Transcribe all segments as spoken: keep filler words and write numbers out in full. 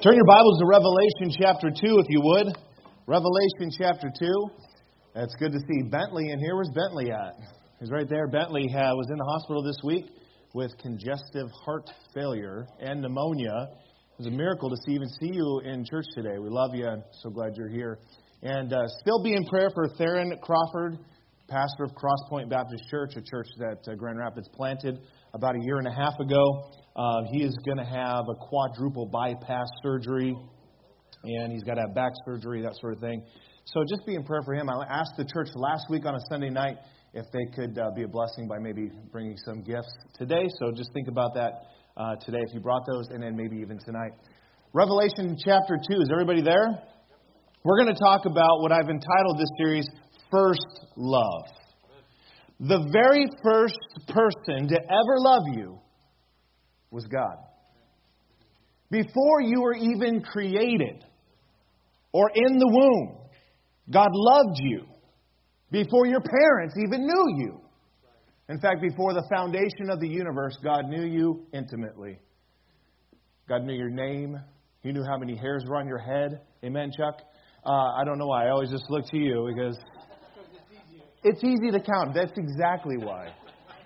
Turn your Bibles to Revelation chapter two, if you would. Revelation chapter two. It's good to see Bentley in here. Where's Bentley at? He's right there. Bentley uh, was in the hospital this week with congestive heart failure and pneumonia. It was a miracle to see, even see you in church today. We love you. I'm so glad you're here. And uh, still be in prayer for Theron Crawford, pastor of Cross Point Baptist Church, a church that uh, Grand Rapids planted about a year and a half ago. Uh, he is going to have a quadruple bypass surgery, and he's got to have back surgery, that sort of thing. So just be in prayer for him. I asked the church last week on a Sunday night if they could uh, be a blessing by maybe bringing some gifts today. So just think about that uh, today if you brought those, and then maybe even tonight. Revelation chapter two. Is everybody there? We're going to talk about what I've entitled this series, First Love. The very first person to ever love you was God. Before you were even created or in the womb, God loved you. Before your parents even knew you. In fact, before the foundation of the universe, God knew you intimately. God knew your name. He knew how many hairs were on your head. Amen, Chuck? Uh, I don't know why. I always just look to you because it's easy to count. That's exactly why.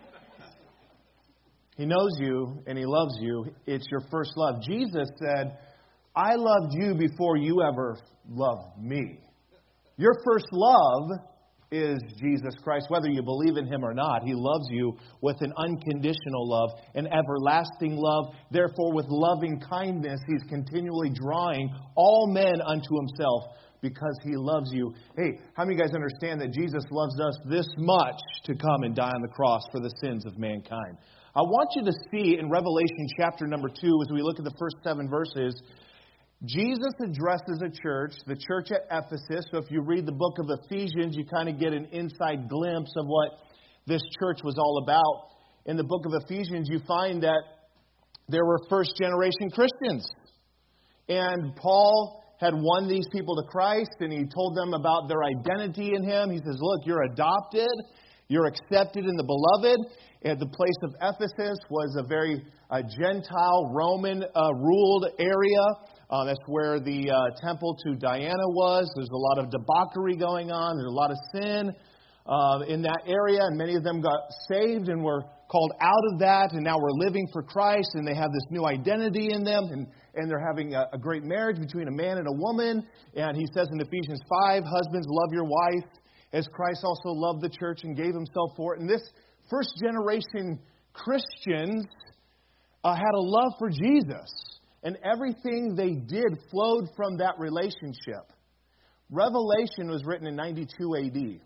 He knows you and He loves you. It's your first love. Jesus said, I loved you before you ever loved me. Your first love is Jesus Christ. Whether you believe in Him or not, He loves you with an unconditional love, an everlasting love. Therefore, with loving kindness, He's continually drawing all men unto Himself because He loves you. Hey, how many of you guys understand that Jesus loves us this much to come and die on the cross for the sins of mankind? I want you to see in Revelation chapter number two, as we look at the first seven verses, Jesus addresses a church, the church at Ephesus. So if you read the book of Ephesians, you kind of get an inside glimpse of what this church was all about. In the book of Ephesians, you find that there were first generation Christians. And Paul had won these people to Christ, and he told them about their identity in Him. He says, look, you're adopted. You're accepted in the beloved. And the place of Ephesus was a very uh, Gentile, Roman-ruled uh, area. Uh, that's where the uh, temple to Diana was. There's a lot of debauchery going on. There's a lot of sin uh, in that area. And many of them got saved and were called out of that. And now we're living for Christ. And they have this new identity in them. And, and they're having a, a great marriage between a man and a woman. And he says in Ephesians five, husbands, love your wife as Christ also loved the church and gave Himself for it. And this first generation Christians uh, had a love for Jesus. And everything they did flowed from that relationship. Revelation was written in ninety-two A D.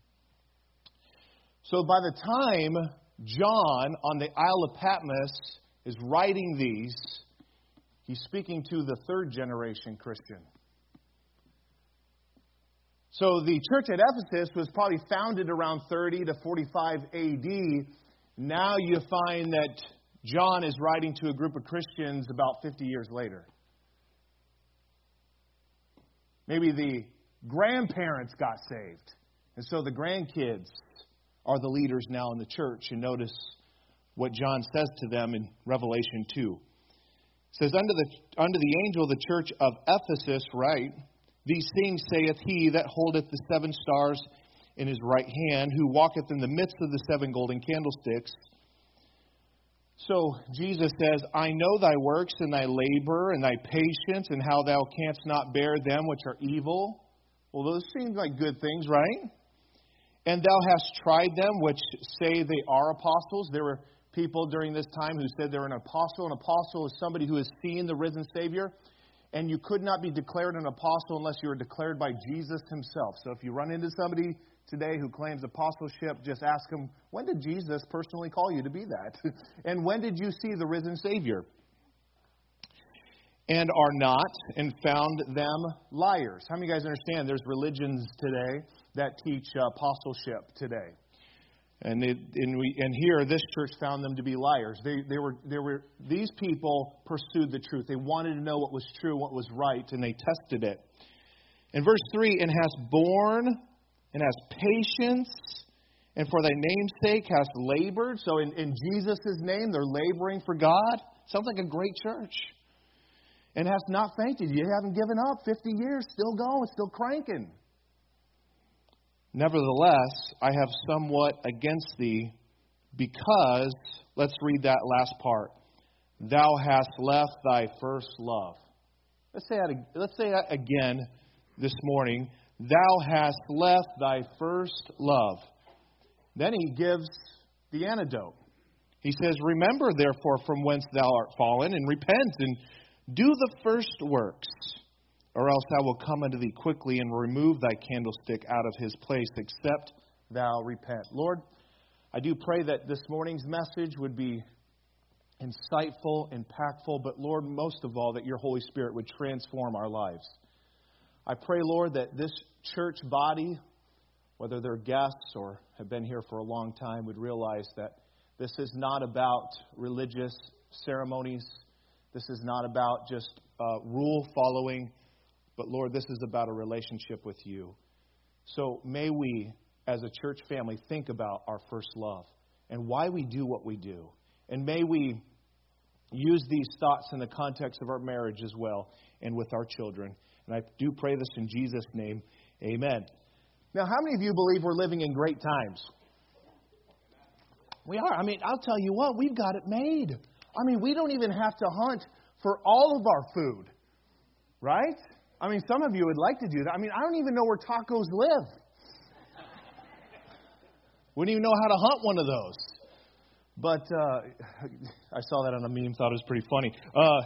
So by the time John on the Isle of Patmos is writing these, he's speaking to the third generation Christian. So the church at Ephesus was probably founded around thirty to forty-five A D. Now you find that John is writing to a group of Christians about fifty years later. Maybe the grandparents got saved. And so the grandkids are the leaders now in the church. And notice what John says to them in Revelation two. It says, Unto the, unto the angel of the church of Ephesus write, These things saith he that holdeth the seven stars in his right hand, who walketh in the midst of the seven golden candlesticks. So Jesus says, I know thy works and thy labor and thy patience and how thou canst not bear them which are evil. Well, those seem like good things, right? And thou hast tried them which say they are apostles. There were people during this time who said they're an apostle. An apostle is somebody who has seen the risen Savior. And you could not be declared an apostle unless you were declared by Jesus Himself. So if you run into somebody today who claims apostleship, just ask them, when did Jesus personally call you to be that? And when did you see the risen Savior? And are not, and found them liars. How many of you guys understand there's religions today that teach uh, apostleship today? And it, and we and here this church found them to be liars. They they were they were these people pursued the truth. They wanted to know what was true, what was right, and they tested it. In verse three, and hast borne and hast patience, and for thy name's sake hast labored. So in, in Jesus' name, they're laboring for God. Sounds like a great church. and hast not fainted. You haven't given up. Fifty years, still going, still cranking. Nevertheless, I have somewhat against thee, because, let's read that last part, thou hast left thy first love. Let's say that, let's say that again this morning. Thou hast left thy first love. Then he gives the antidote. He says, remember therefore from whence thou art fallen, and repent, and do the first works, or else I will come unto thee quickly and remove thy candlestick out of his place, except thou repent. Lord, I do pray that this morning's message would be insightful, impactful, but Lord, most of all, that your Holy Spirit would transform our lives. I pray, Lord, that this church body, whether they're guests or have been here for a long time, would realize that this is not about religious ceremonies. This is not about just uh, rule following. But Lord, this is about a relationship with you. So may we, as a church family, think about our first love and why we do what we do. And may we use these thoughts in the context of our marriage as well and with our children. And I do pray this in Jesus' name. Amen. Now, how many of you believe we're living in great times? We are. I mean, I'll tell you what, we've got it made. I mean, we don't even have to hunt for all of our food. Right? I mean, some of you would like to do that. I mean, I don't even know where tacos live. Wouldn't even know how to hunt one of those. But uh, I saw that on a meme, thought it was pretty funny. Uh,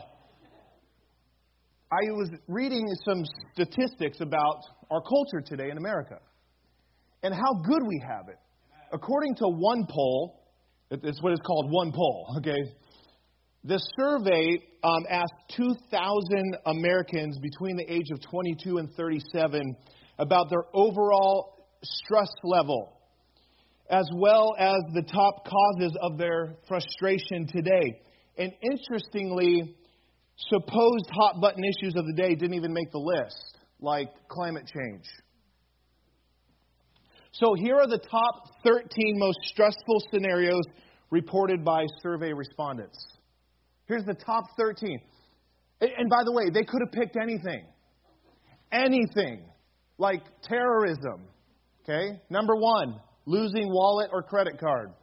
I was reading some statistics about our culture today in America and how good we have it. According to one poll, it's what is called one poll, okay? This survey um, asked two thousand Americans between the age of twenty-two and thirty-seven about their overall stress level, as well as the top causes of their frustration today. And interestingly, supposed hot button issues of the day didn't even make the list, like climate change. So here are the top thirteen most stressful scenarios reported by survey respondents. Here's the top thirteen. And by the way, they could have picked anything. Anything. Like terrorism. Okay? Number one, losing wallet or credit card.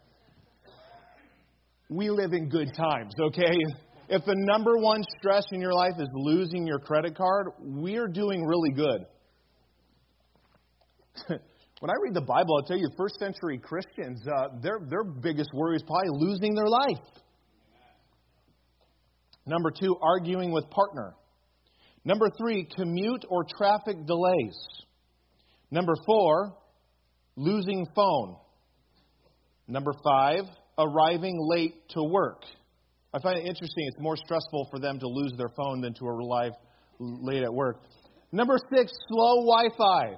We live in good times, okay? If the number one stress in your life is losing your credit card, we're doing really good. When I read the Bible, I'll tell you, first century Christians, uh, their, their biggest worry is probably losing their life. Number two, arguing with partner. Number three, commute or traffic delays. Number four, losing phone. Number five, arriving late to work. I find it interesting. It's more stressful for them to lose their phone than to arrive late at work. Number six, slow Wi-Fi.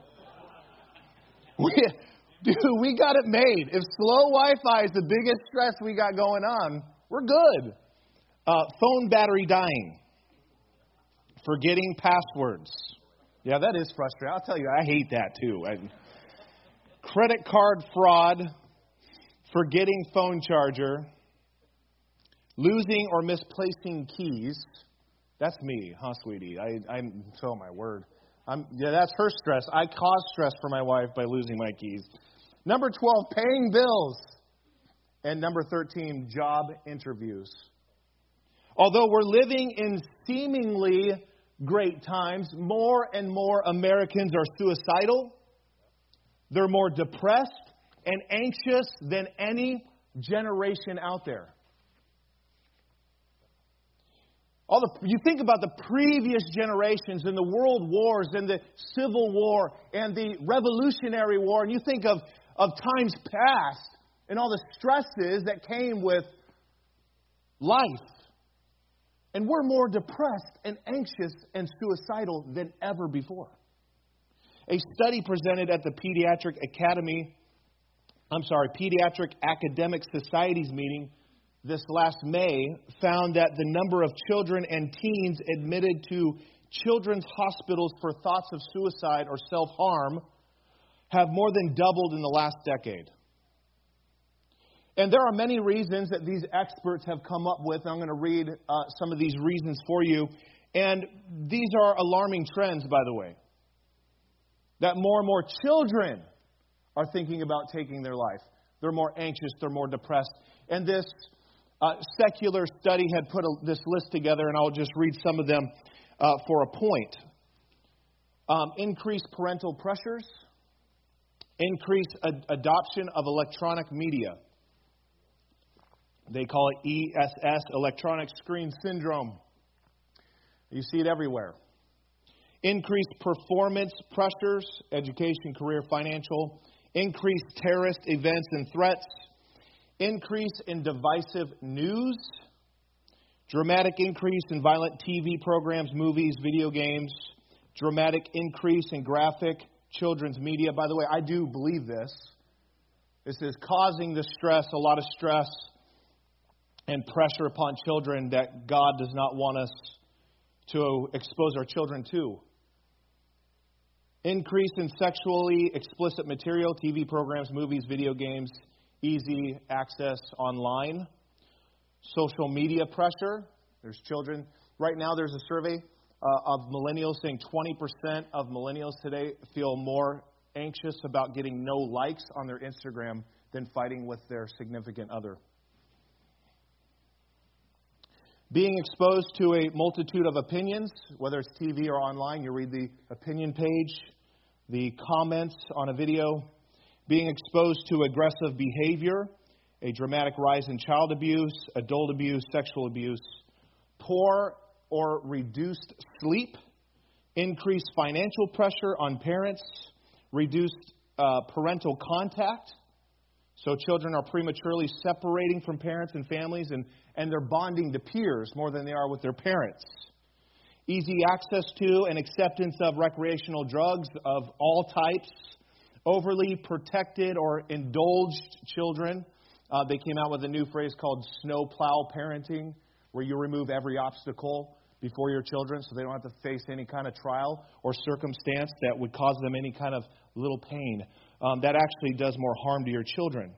We, dude, we got it made. If slow Wi-Fi is the biggest stress we got going on, we're good. Uh, phone battery dying. Forgetting passwords. Yeah, that is frustrating. I'll tell you, I hate that too. I, credit card fraud. Forgetting phone charger. Losing or misplacing keys. That's me, huh, sweetie? I, I'm, oh my word. I'm, yeah, that's her stress. I cause stress for my wife by losing my keys. Number twelve, paying bills. And number thirteen, job interviews. Although we're living in seemingly great times, more and more Americans are suicidal. They're more depressed and anxious than any generation out there. All the, you think about the previous generations and the world wars and the Civil War and the Revolutionary War, and you think of, of times past and all the stresses that came with life. And we're more depressed and anxious and suicidal than ever before. A study presented at the Pediatric Academy, I'm sorry, Pediatric Academic Society's meeting this last May found that the number of children and teens admitted to children's hospitals for thoughts of suicide or self-harm have more than doubled in the last decade. And there are many reasons that these experts have come up with. I'm going to read uh, some of these reasons for you. And these are alarming trends, by the way. That more and more children are thinking about taking their life. They're more anxious, they're more depressed. And this uh, secular study had put a, this list together, and I'll just read some of them uh, for a point. Um, increased parental pressures. Increased ad- adoption of electronic media. They call it E S S, electronic screen syndrome. You see it everywhere. Increased performance pressures, education, career, financial. Increased terrorist events and threats. Increase in divisive news. Dramatic increase in violent T V programs, movies, video games. Dramatic increase in graphic children's media. By the way, I do believe this. This is causing the stress, a lot of stress and pressure upon children that God does not want us to expose our children to. Increase in sexually explicit material, T V programs, movies, video games, easy access online. Social media pressure. There's children. Right now there's a survey uh, of millennials saying twenty percent of millennials today feel more anxious about getting no likes on their Instagram than fighting with their significant other. Being exposed to a multitude of opinions, whether it's T V or online, you read the opinion page, the comments on a video. Being exposed to aggressive behavior, a dramatic rise in child abuse, adult abuse, sexual abuse. Poor or reduced sleep, increased financial pressure on parents, reduced uh, parental contact. So children are prematurely separating from parents and families, and, and they're bonding to peers more than they are with their parents. Easy access to and acceptance of recreational drugs of all types. Overly protected or indulged children. Uh, they came out with a new phrase called snowplow parenting, where you remove every obstacle before your children so they don't have to face any kind of trial or circumstance that would cause them any kind of little pain. Um, that actually does more harm to your children.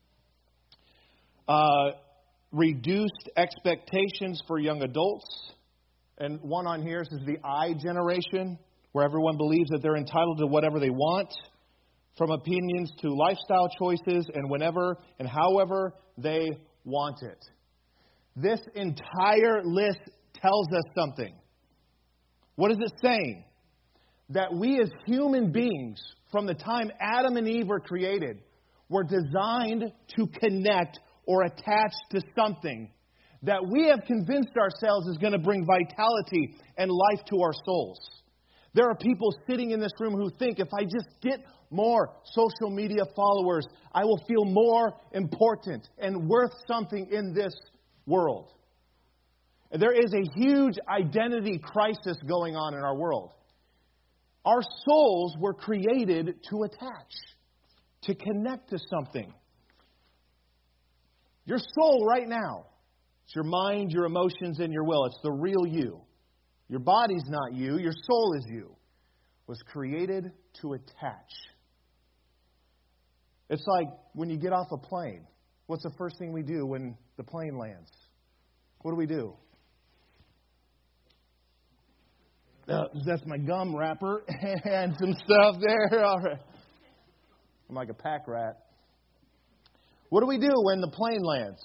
Uh, reduced expectations for young adults. And one on here says the I generation, where everyone believes that they're entitled to whatever they want, from opinions to lifestyle choices, and whenever and however they want it. This entire list tells us something. What is it saying? That we as human beings, from the time Adam and Eve were created, were designed to connect or attach to something that we have convinced ourselves is going to bring vitality and life to our souls. There are people sitting in this room who think if I just get more social media followers, I will feel more important and worth something in this world. And there is a huge identity crisis going on in our world. Our souls were created to attach, to connect to something. Your soul right now, it's your mind, your emotions, and your will. It's the real you. Your body's not you. Your soul is you. Was created to attach. It's like when you get off a plane. What's the first thing we do when the plane lands? What do we do? Uh, that's my gum wrapper and some stuff there. All right. I'm like a pack rat. What do we do when the plane lands?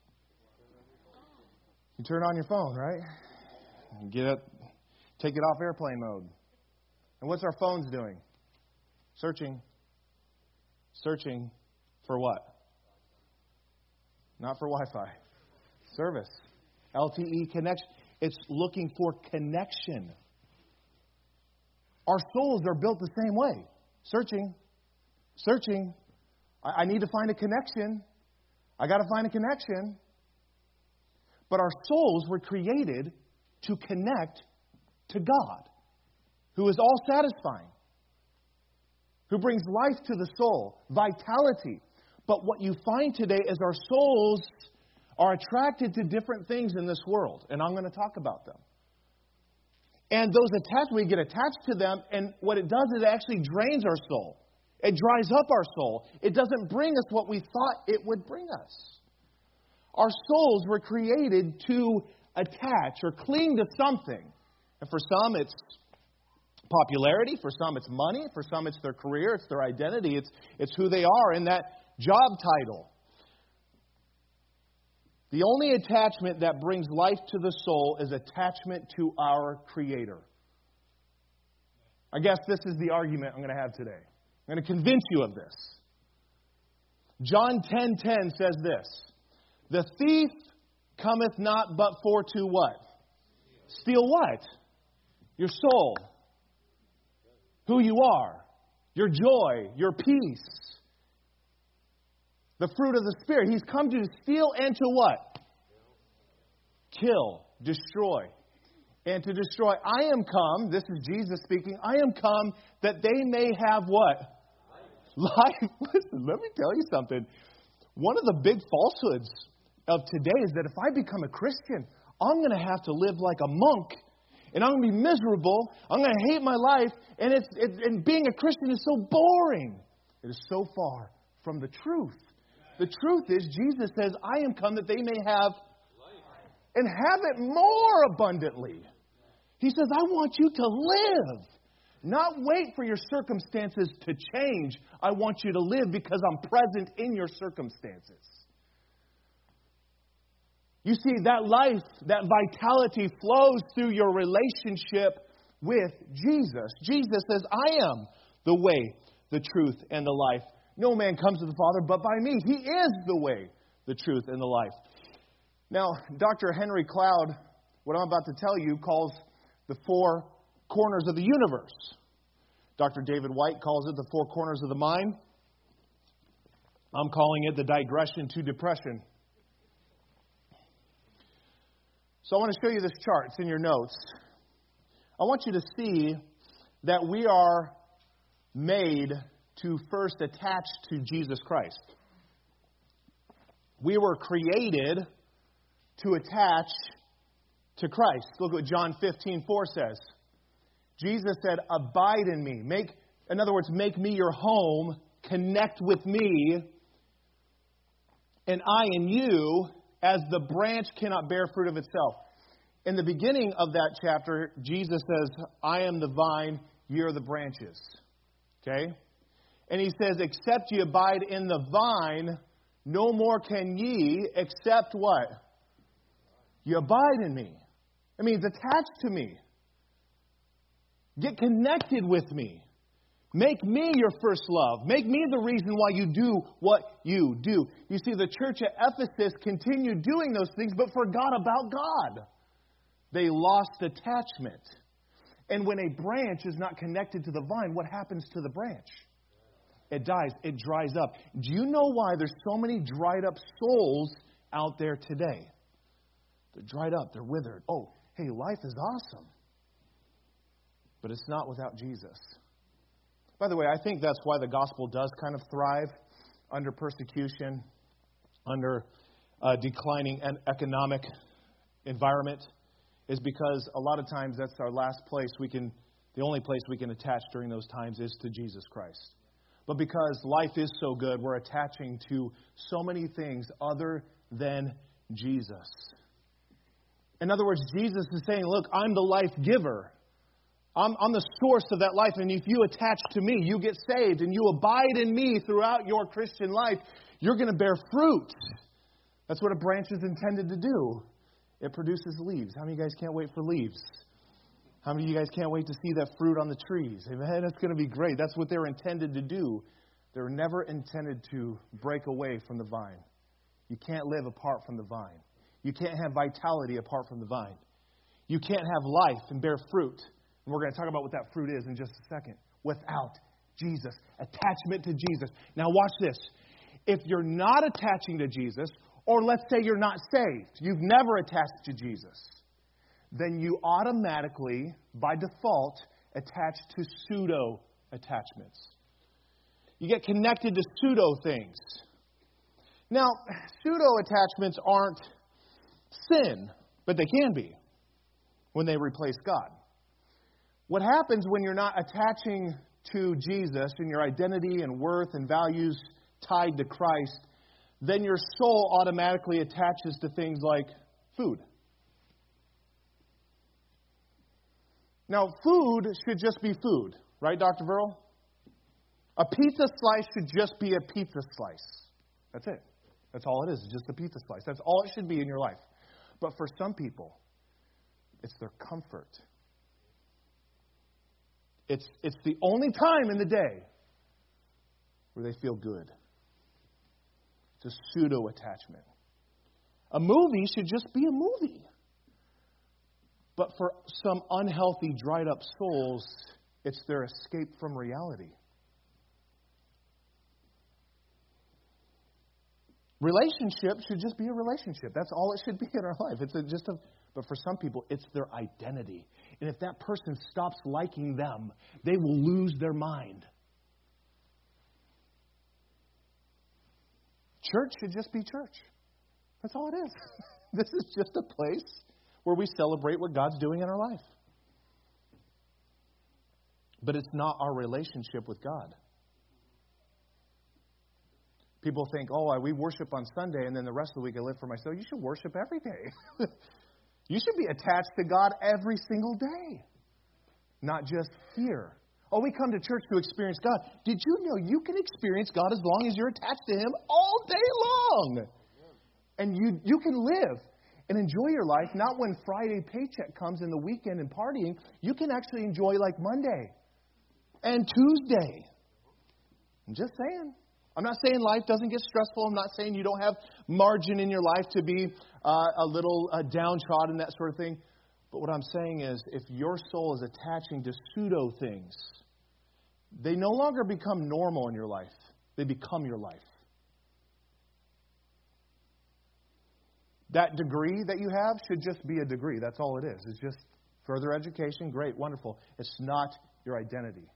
You turn on your phone, right? You get it, take it off airplane mode. And what's our phones doing? Searching. Searching for what? Not for Wi-Fi. Service. L T E connection. It's looking for connection. Our souls are built the same way. Searching. Searching. I, I need to find a connection. I got to find a connection. But our souls were created to connect to God, who is all satisfying, who brings life to the soul, vitality. But what you find today is our souls are attracted to different things in this world, and I'm going to talk about them. And those attached, we get attached to them, and what it does is it actually drains our soul. It dries up our soul. It doesn't bring us what we thought it would bring us. Our souls were created to attach or cling to something. And for some, it's popularity. For some, it's money. For some, it's their career. It's their identity. It's, it's who they are in that job title. The only attachment that brings life to the soul is attachment to our Creator. I guess this is the argument I'm going to have today. I'm going to convince you of this. John ten ten says this. The thief cometh not but for to what? Steal what? Your soul. Who you are. Your joy. Your peace. The fruit of the Spirit. He's come to steal and to what? Kill. Destroy. And to destroy. I am come, this is Jesus speaking, I am come that they may have what? Life. Life. Listen, let me tell you something. One of the big falsehoods of today is that if I become a Christian, I'm going to have to live like a monk. And I'm going to be miserable. I'm going to hate my life. And, it's, it, and being a Christian is so boring. It is so far from the truth. The truth is, Jesus says, I am come that they may have and have it more abundantly. He says, I want you to live. Not wait for your circumstances to change. I want you to live because I'm present in your circumstances. You see, that life, that vitality flows through your relationship with Jesus. Jesus says, I am the way, the truth, and the life. No man comes to the Father but by me. He is the way, the truth, and the life. Now, Doctor Henry Cloud, what I'm about to tell you, calls the four corners of the universe. Doctor David White calls it the four corners of the mind. I'm calling it the digression to depression. So I want to show you this chart. It's in your notes. I want you to see that we are made to first attach to Jesus Christ. We were created to attach to Christ. Look what John fifteen four says. Jesus said, abide in me. Make, in other words, make me your home. Connect with me. And I in you, as the branch cannot bear fruit of itself. In the beginning of that chapter, Jesus says, I am the vine, ye are the branches. Okay? And he says, except ye abide in the vine, no more can ye, except what? You abide in me. It means attach to me. Get connected with me. Make me your first love. Make me the reason why you do what you do. You see, the church at Ephesus continued doing those things, but forgot about God. They lost attachment. And when a branch is not connected to the vine, what happens to the branch? It dies. It dries up. Do you know why there's so many dried up souls out there today? They're dried up. They're withered. Oh, hey, life is awesome. But it's not without Jesus. By the way, I think that's why the gospel does kind of thrive under persecution, under a declining economic environment, is because a lot of times that's our last place we can, the only place we can attach during those times is to Jesus Christ. But because life is so good, we're attaching to so many things other than Jesus. In other words, Jesus is saying, look, I'm the life giver. I'm, I'm the source of that life. And if you attach to me, you get saved and you abide in me throughout your Christian life, you're going to bear fruit. That's what a branch is intended to do. It produces leaves. How many of you guys can't wait for leaves? How many of you guys can't wait to see that fruit on the trees? Amen? That's going to be great. That's what they're intended to do. They're never intended to break away from the vine. You can't live apart from the vine. You can't have vitality apart from the vine. You can't have life and bear fruit. And we're going to talk about what that fruit is in just a second. Without Jesus. Attachment to Jesus. Now watch this. If you're not attaching to Jesus, or let's say you're not saved, you've never attached to Jesus, then you automatically, by default, attach to pseudo attachments. You get connected to pseudo things. Now, pseudo attachments aren't sin, but they can be when they replace God. What happens when you're not attaching to Jesus and your identity and worth and values tied to Christ, then your soul automatically attaches to things like food. Now, food should just be food, right, Doctor Verl? A pizza slice should just be a pizza slice. That's it. That's all it is. It's just a pizza slice. That's all it should be in your life. But for some people, it's their comfort. It's, it's the only time in the day where they feel good. It's a pseudo-attachment. A movie should just be a movie. But for some unhealthy, dried-up souls, it's their escape from reality. Relationship should just be a relationship. That's all it should be in our life. It's a, just a, but for some people, it's their identity. And if that person stops liking them, they will lose their mind. Church should just be church. That's all it is. This is just a place where we celebrate what God's doing in our life. But it's not our relationship with God. People think, oh, we worship on Sunday and then the rest of the week I live for myself. You should worship every day. You should be attached to God every single day, not just here. Oh, we come to church to experience God. Did you know you can experience God as long as you're attached to Him all day long? And you, you can live and enjoy your life, not when Friday paycheck comes in the weekend and partying. You can actually enjoy like Monday and Tuesday. I'm just saying. I'm not saying life doesn't get stressful. I'm not saying you don't have margin in your life to be uh, a little uh, downtrodden, that sort of thing. But what I'm saying is, if your soul is attaching to pseudo things, they no longer become normal in your life. They become your life. That degree that you have should just be a degree. That's all it is. It's just further education. Great, wonderful. It's not your identity.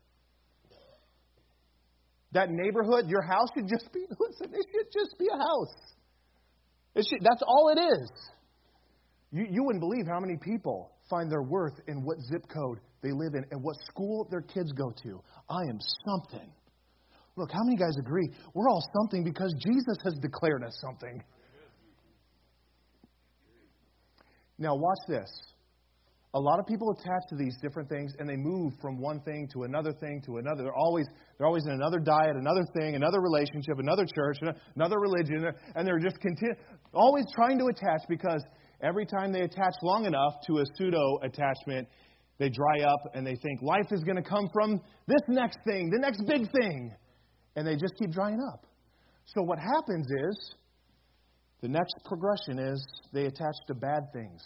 That neighborhood, your house should just be, listen, it should just be a house. It should, that's all it is. You, you wouldn't believe how many people find their worth in what zip code they live in and what school their kids go to. I am something. Look, how many guys agree? We're all something because Jesus has declared us something. Now watch this. A lot of people attach to these different things and they move from one thing to another thing to another. They're always they're always in another diet, another thing, another relationship, another church, another religion, and they're just continue, always trying to attach because every time they attach long enough to a pseudo attachment, they dry up and they think life is going to come from this next thing, the next big thing, and they just keep drying up. So what happens is the next progression is they attach to bad things.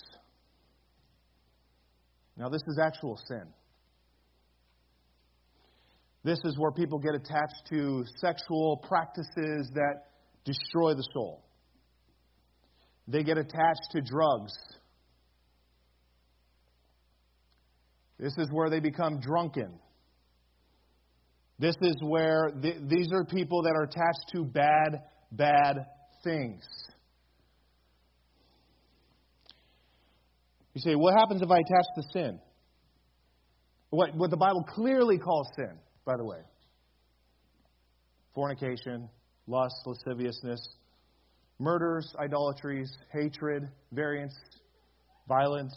Now, this is actual sin. This is where people get attached to sexual practices that destroy the soul. They get attached to drugs. This is where they become drunken. This is where th- these are people that are attached to bad, bad things. You say, what happens if I attach to sin? What, what the Bible clearly calls sin, by the way. Fornication, lust, lasciviousness, murders, idolatries, hatred, variance, violence.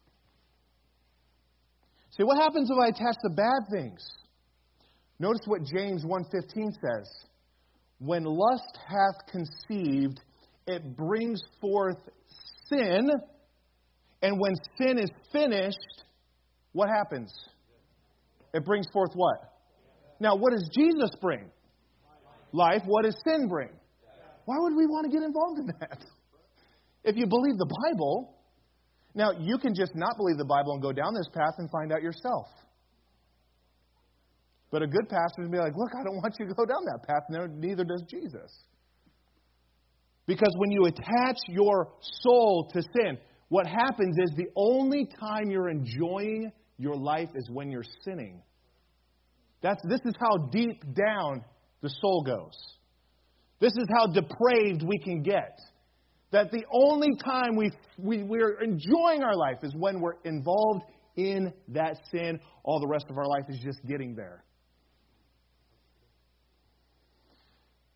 See, what happens if I attach to bad things? Notice what James one fifteen says. When lust hath conceived, it brings forth sin. And when sin is finished, what happens? It brings forth what? Now, what does Jesus bring? Life. What does sin bring? Why would we want to get involved in that? If you believe the Bible, now you can just not believe the Bible and go down this path and find out yourself. But a good pastor would be like, look, I don't want you to go down that path. No, neither does Jesus. Because when you attach your soul to sin, what happens is the only time you're enjoying your life is when you're sinning. That's, this is how deep down the soul goes. This is how depraved we can get. That the only time we, we, we're enjoying our life is when we're involved in that sin. All the rest of our life is just getting there.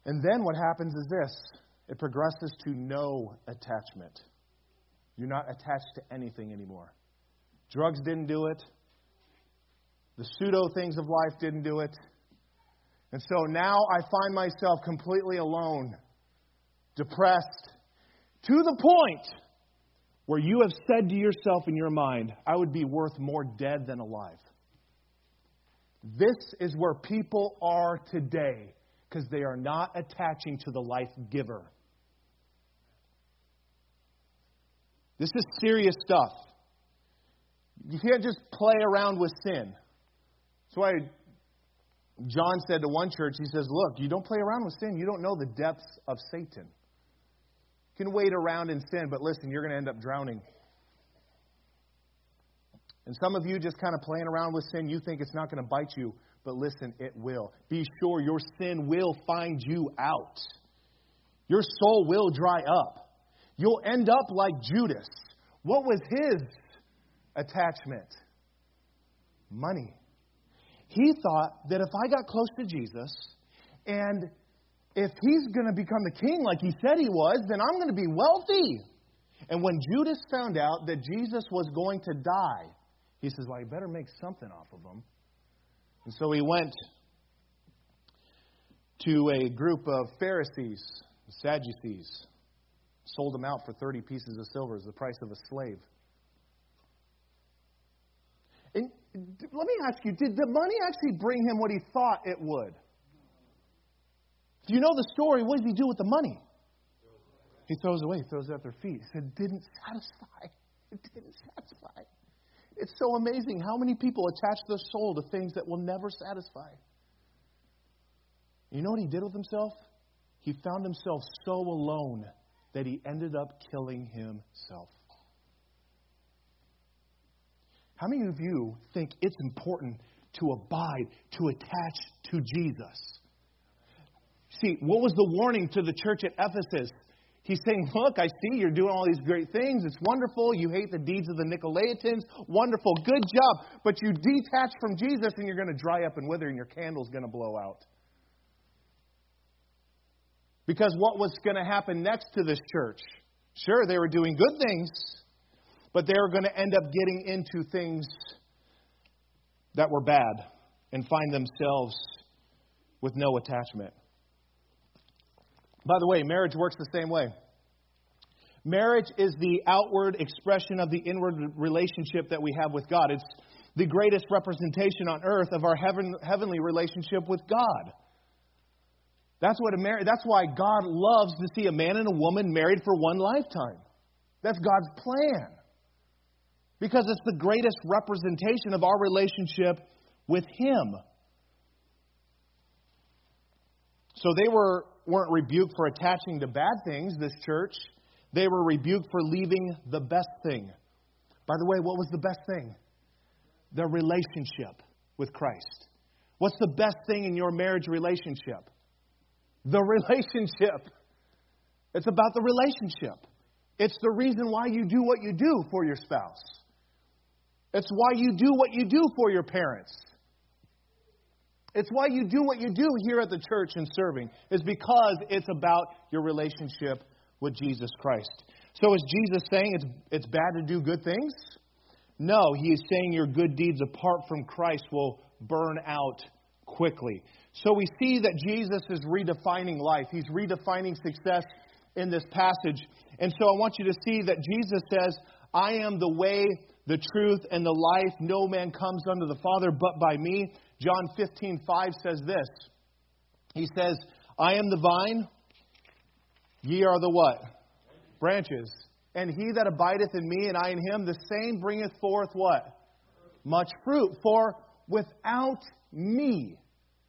And then what happens is this. It progresses to no attachment. You're not attached to anything anymore. Drugs didn't do it. The pseudo things of life didn't do it. And so now I find myself completely alone, depressed, to the point where you have said to yourself in your mind, I would be worth more dead than alive. This is where people are today because they are not attaching to the life giver. This is serious stuff. You can't just play around with sin. That's why John said to one church, he says, look, you don't play around with sin. You don't know the depths of Satan. You can wade around in sin, but listen, you're going to end up drowning. And some of you just kind of playing around with sin, you think it's not going to bite you, but listen, it will. Be sure your sin will find you out. Your soul will dry up. You'll end up like Judas. What was his attachment? Money. He thought that if I got close to Jesus, and if he's going to become the king like he said he was, then I'm going to be wealthy. And when Judas found out that Jesus was going to die, he says, well, I better make something off of him. And so he went to a group of Pharisees, Sadducees, sold them out for thirty pieces of silver as the price of a slave. And let me ask you, did the money actually bring him what he thought it would? Do you know the story? What does he do with the money? He throws it away. He throws it at their feet. He said, it didn't satisfy. It didn't satisfy. It's so amazing how many people attach their soul to things that will never satisfy. You know what he did with himself? He found himself so alone that he ended up killing himself. How many of you think it's important to abide, to attach to Jesus? See, what was the warning to the church at Ephesus? He's saying, look, I see you're doing all these great things. It's wonderful. You hate the deeds of the Nicolaitans. Wonderful. Good job. But you detach from Jesus and you're going to dry up and wither and your candle's going to blow out. Because what was going to happen next to this church? Sure, they were doing good things, but they were going to end up getting into things that were bad and find themselves with no attachment. By the way, marriage works the same way. Marriage is the outward expression of the inward relationship that we have with God. It's the greatest representation on earth of our heaven, heavenly relationship with God. That's what a mar- That's why God loves to see a man and a woman married for one lifetime. That's God's plan. Because it's the greatest representation of our relationship with Him. So they were, weren't rebuked for attaching to bad things, this church. They were rebuked for leaving the best thing. By the way, what was the best thing? The relationship with Christ. What's the best thing in your marriage relationship? The relationship. It's about the relationship. It's the reason why you do what you do for your spouse. It's why you do what you do for your parents. It's why you do what you do here at the church and serving. It's because it's about your relationship with Jesus Christ. So is Jesus saying it's, it's bad to do good things? No, He is saying your good deeds apart from Christ will burn out quickly. So we see that Jesus is redefining life. He's redefining success in this passage. And so I want you to see that Jesus says, I am the way, the truth, and the life. No man comes unto the Father but by me. John fifteen five says this. He says, I am the vine, ye are the what? Branches. And he that abideth in me and I in him, the same bringeth forth what? Much fruit. For without me,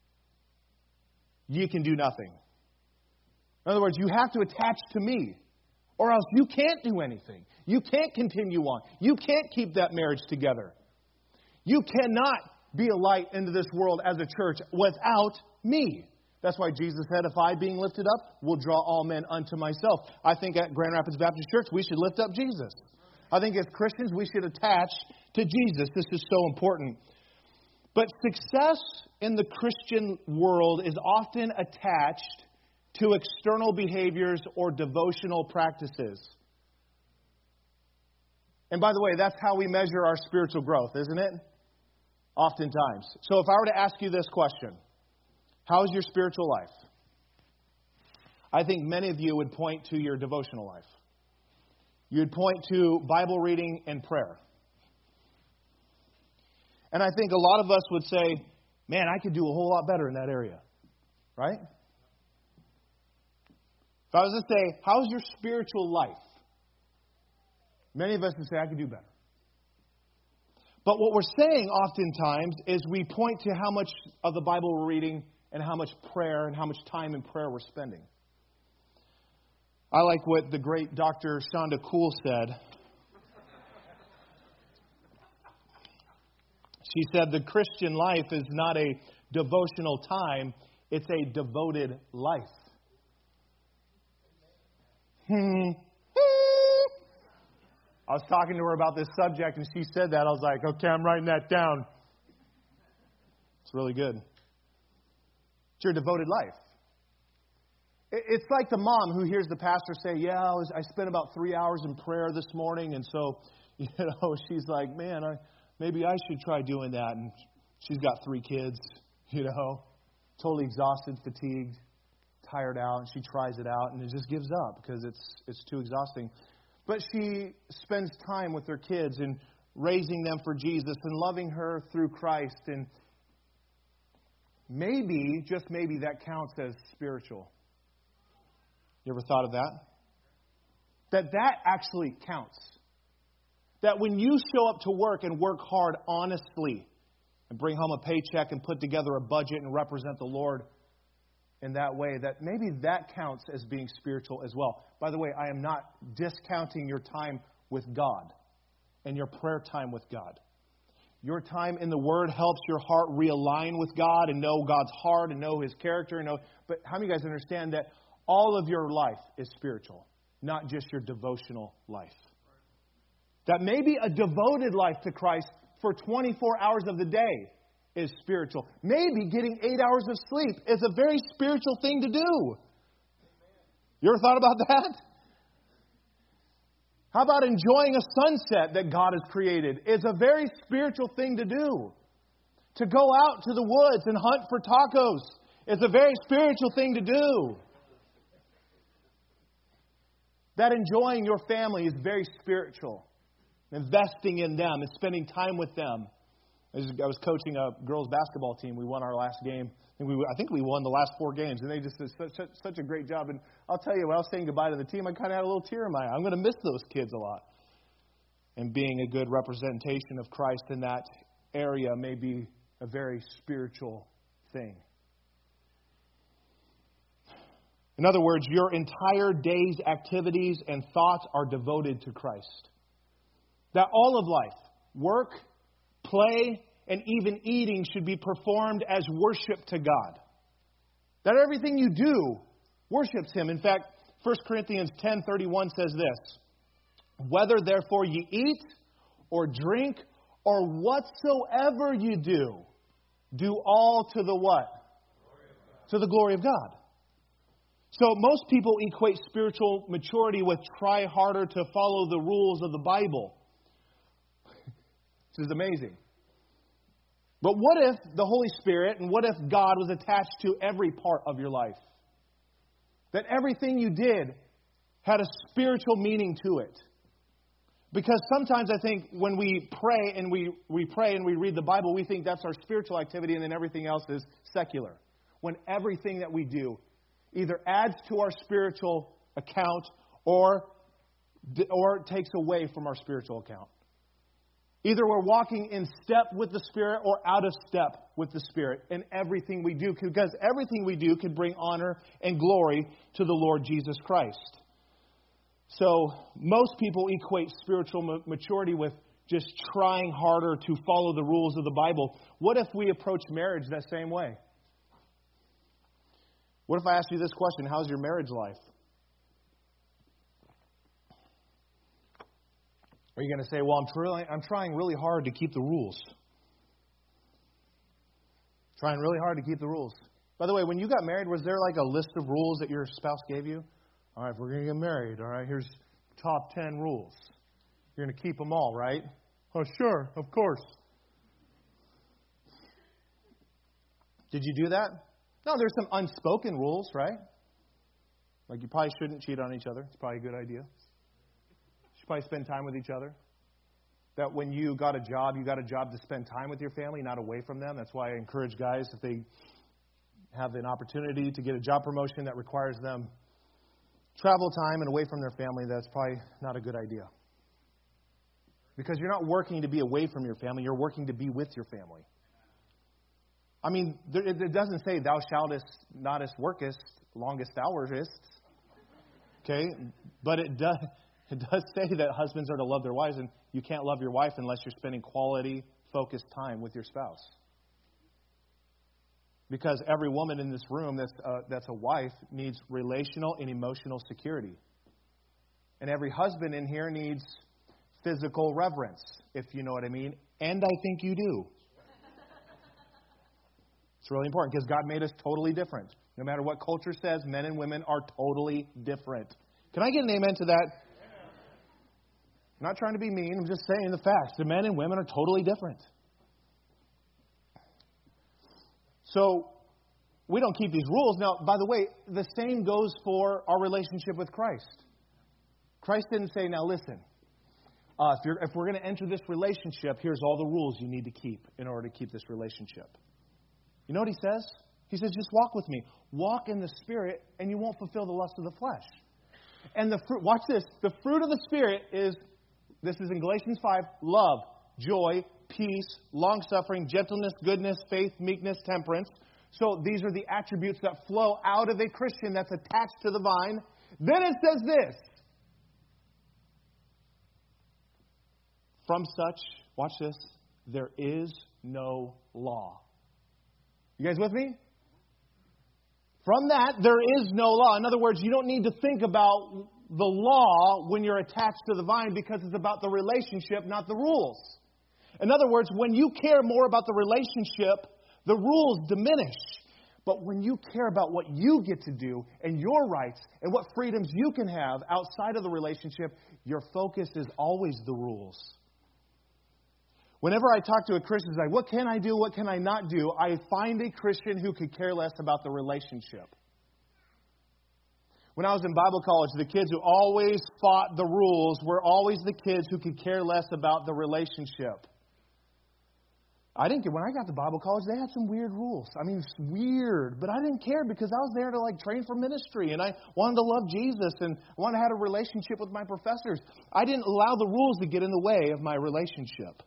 ye can do nothing. In other words, you have to attach to me, or else you can't do anything. You can't continue on. You can't keep that marriage together. You cannot be a light into this world as a church without me. That's why Jesus said, if I being lifted up, will draw all men unto myself. I think at Grand Rapids Baptist Church, we should lift up Jesus. I think as Christians, we should attach to Jesus. This is so important. But success in the Christian world is often attached to external behaviors or devotional practices. And by the way, that's how we measure our spiritual growth, isn't it? Oftentimes. So if I were to ask you this question, how is your spiritual life? I think many of you would point to your devotional life. You'd point to Bible reading and prayer. And I think a lot of us would say, man, I could do a whole lot better in that area. Right? If I was to say, how's your spiritual life? Many of us would say, I could do better. But what we're saying oftentimes is we point to how much of the Bible we're reading and how much prayer and how much time in prayer we're spending. I like what the great Doctor Shonda Cool said. She said, the Christian life is not a devotional time, it's a devoted life. Hmm. I was talking to her about this subject, and she said that. I was like, okay, I'm writing that down. It's really good. It's your devoted life. It's like the mom who hears the pastor say, yeah, I, was, I spent about three hours in prayer this morning, and so, you know, she's like, man, I, maybe I should try doing that. And she's got three kids, you know, totally exhausted, fatigued, tired out, and she tries it out, and it just gives up because it's it's too exhausting. But she spends time with her kids and raising them for Jesus and loving her through Christ. And maybe, just maybe, that counts as spiritual. You ever thought of that? That that actually counts. That when you show up to work and work hard honestly and bring home a paycheck and put together a budget and represent the Lord in that way, that maybe that counts as being spiritual as well. By the way, I am not discounting your time with God and your prayer time with God. Your time in the Word helps your heart realign with God and know God's heart and know His character. And know, but how many of you guys understand that all of your life is spiritual, not just your devotional life? That maybe a devoted life to Christ for twenty-four hours of the day is spiritual. Maybe getting eight hours of sleep is a very spiritual thing to do. You ever thought about that? How about enjoying a sunset that God has created is a very spiritual thing to do. To go out to the woods and hunt for tacos is a very spiritual thing to do. That enjoying your family is very spiritual. Investing in them and spending time with them. I was coaching a girls' basketball team. We won our last game. And we, I think we won the last four games. And they just did such, such, such a great job. And I'll tell you, when I was saying goodbye to the team, I kind of had a little tear in my eye. I'm going to miss those kids a lot. And being a good representation of Christ in that area may be a very spiritual thing. In other words, your entire day's activities and thoughts are devoted to Christ. That all of life, work, play, and even eating should be performed as worship to God. That everything you do worships Him. In fact, First Corinthians ten thirty-one says this, whether therefore ye eat or drink or whatsoever you do, do all to the what? To the glory of God. So most people equate spiritual maturity with try harder to follow the rules of the Bible. This is amazing. But what if the Holy Spirit and what if God was attached to every part of your life? That everything you did had a spiritual meaning to it. Because sometimes I think when we pray and we, we pray and we read the Bible, we think that's our spiritual activity and then everything else is secular. When everything that we do either adds to our spiritual account or, or takes away from our spiritual account. Either we're walking in step with the Spirit or out of step with the Spirit in everything we do, because everything we do can bring honor and glory to the Lord Jesus Christ. So most people equate spiritual maturity with just trying harder to follow the rules of the Bible. What if we approach marriage that same way? What if I asked you this question? How's your marriage life? Are you going to say, well, I'm, trying, I'm trying really hard to keep the rules. Trying really hard to keep the rules. By the way, when you got married, was there like a list of rules that your spouse gave you? All right, if we're going to get married, all right, here's top ten rules. You're going to keep them all, right? Oh, sure, of course. Did you do that? No, there's some unspoken rules, right? Like you probably shouldn't cheat on each other. It's probably a good idea. You should probably spend time with each other. That when you got a job, you got a job to spend time with your family, not away from them. That's why I encourage guys, if they have an opportunity to get a job promotion that requires them travel time and away from their family, that's probably not a good idea. Because you're not working to be away from your family, you're working to be with your family. I mean, it doesn't say thou shalt not workest longest hourist. Okay? But it does, it does say that husbands are to love their wives, and you can't love your wife unless you're spending quality, focused time with your spouse. Because every woman in this room that's, uh, that's a wife needs relational and emotional security. And every husband in here needs physical reverence, if you know what I mean. And I think you do. It's really important because God made us totally different. No matter what culture says, men and women are totally different. Can I get an amen to that? I'm not trying to be mean. I'm just saying the facts. The men and women are totally different. So we don't keep these rules. Now, by the way, the same goes for our relationship with Christ. Christ didn't say, now listen, uh, if, you're, if we're going to enter this relationship, here's all the rules you need to keep in order to keep this relationship. You know what he says? He says, just walk with me. Walk in the Spirit, and you won't fulfill the lust of the flesh. And the fruit, watch this, the fruit of the Spirit is, this is in Galatians five, love, joy, peace, long-suffering, gentleness, goodness, faith, meekness, temperance. So these are the attributes that flow out of a Christian that's attached to the vine. Then it says this. From such, watch this, there is no law. You guys with me? From that, there is no law. In other words, you don't need to think about the law when you're attached to the vine because it's about the relationship, not the rules. In other words, when you care more about the relationship, the rules diminish. But when you care about what you get to do and your rights and what freedoms you can have outside of the relationship, your focus is always the rules. Whenever I talk to a Christian, it's like, what can I do, what can I not do? I find a Christian who could care less about the relationship. When I was in Bible college, the kids who always fought the rules were always the kids who could care less about the relationship. I didn't get, when I got to Bible college, they had some weird rules. I mean, it's weird, but I didn't care because I was there to like train for ministry and I wanted to love Jesus and I wanted to have a relationship with my professors. I didn't allow the rules to get in the way of my relationship.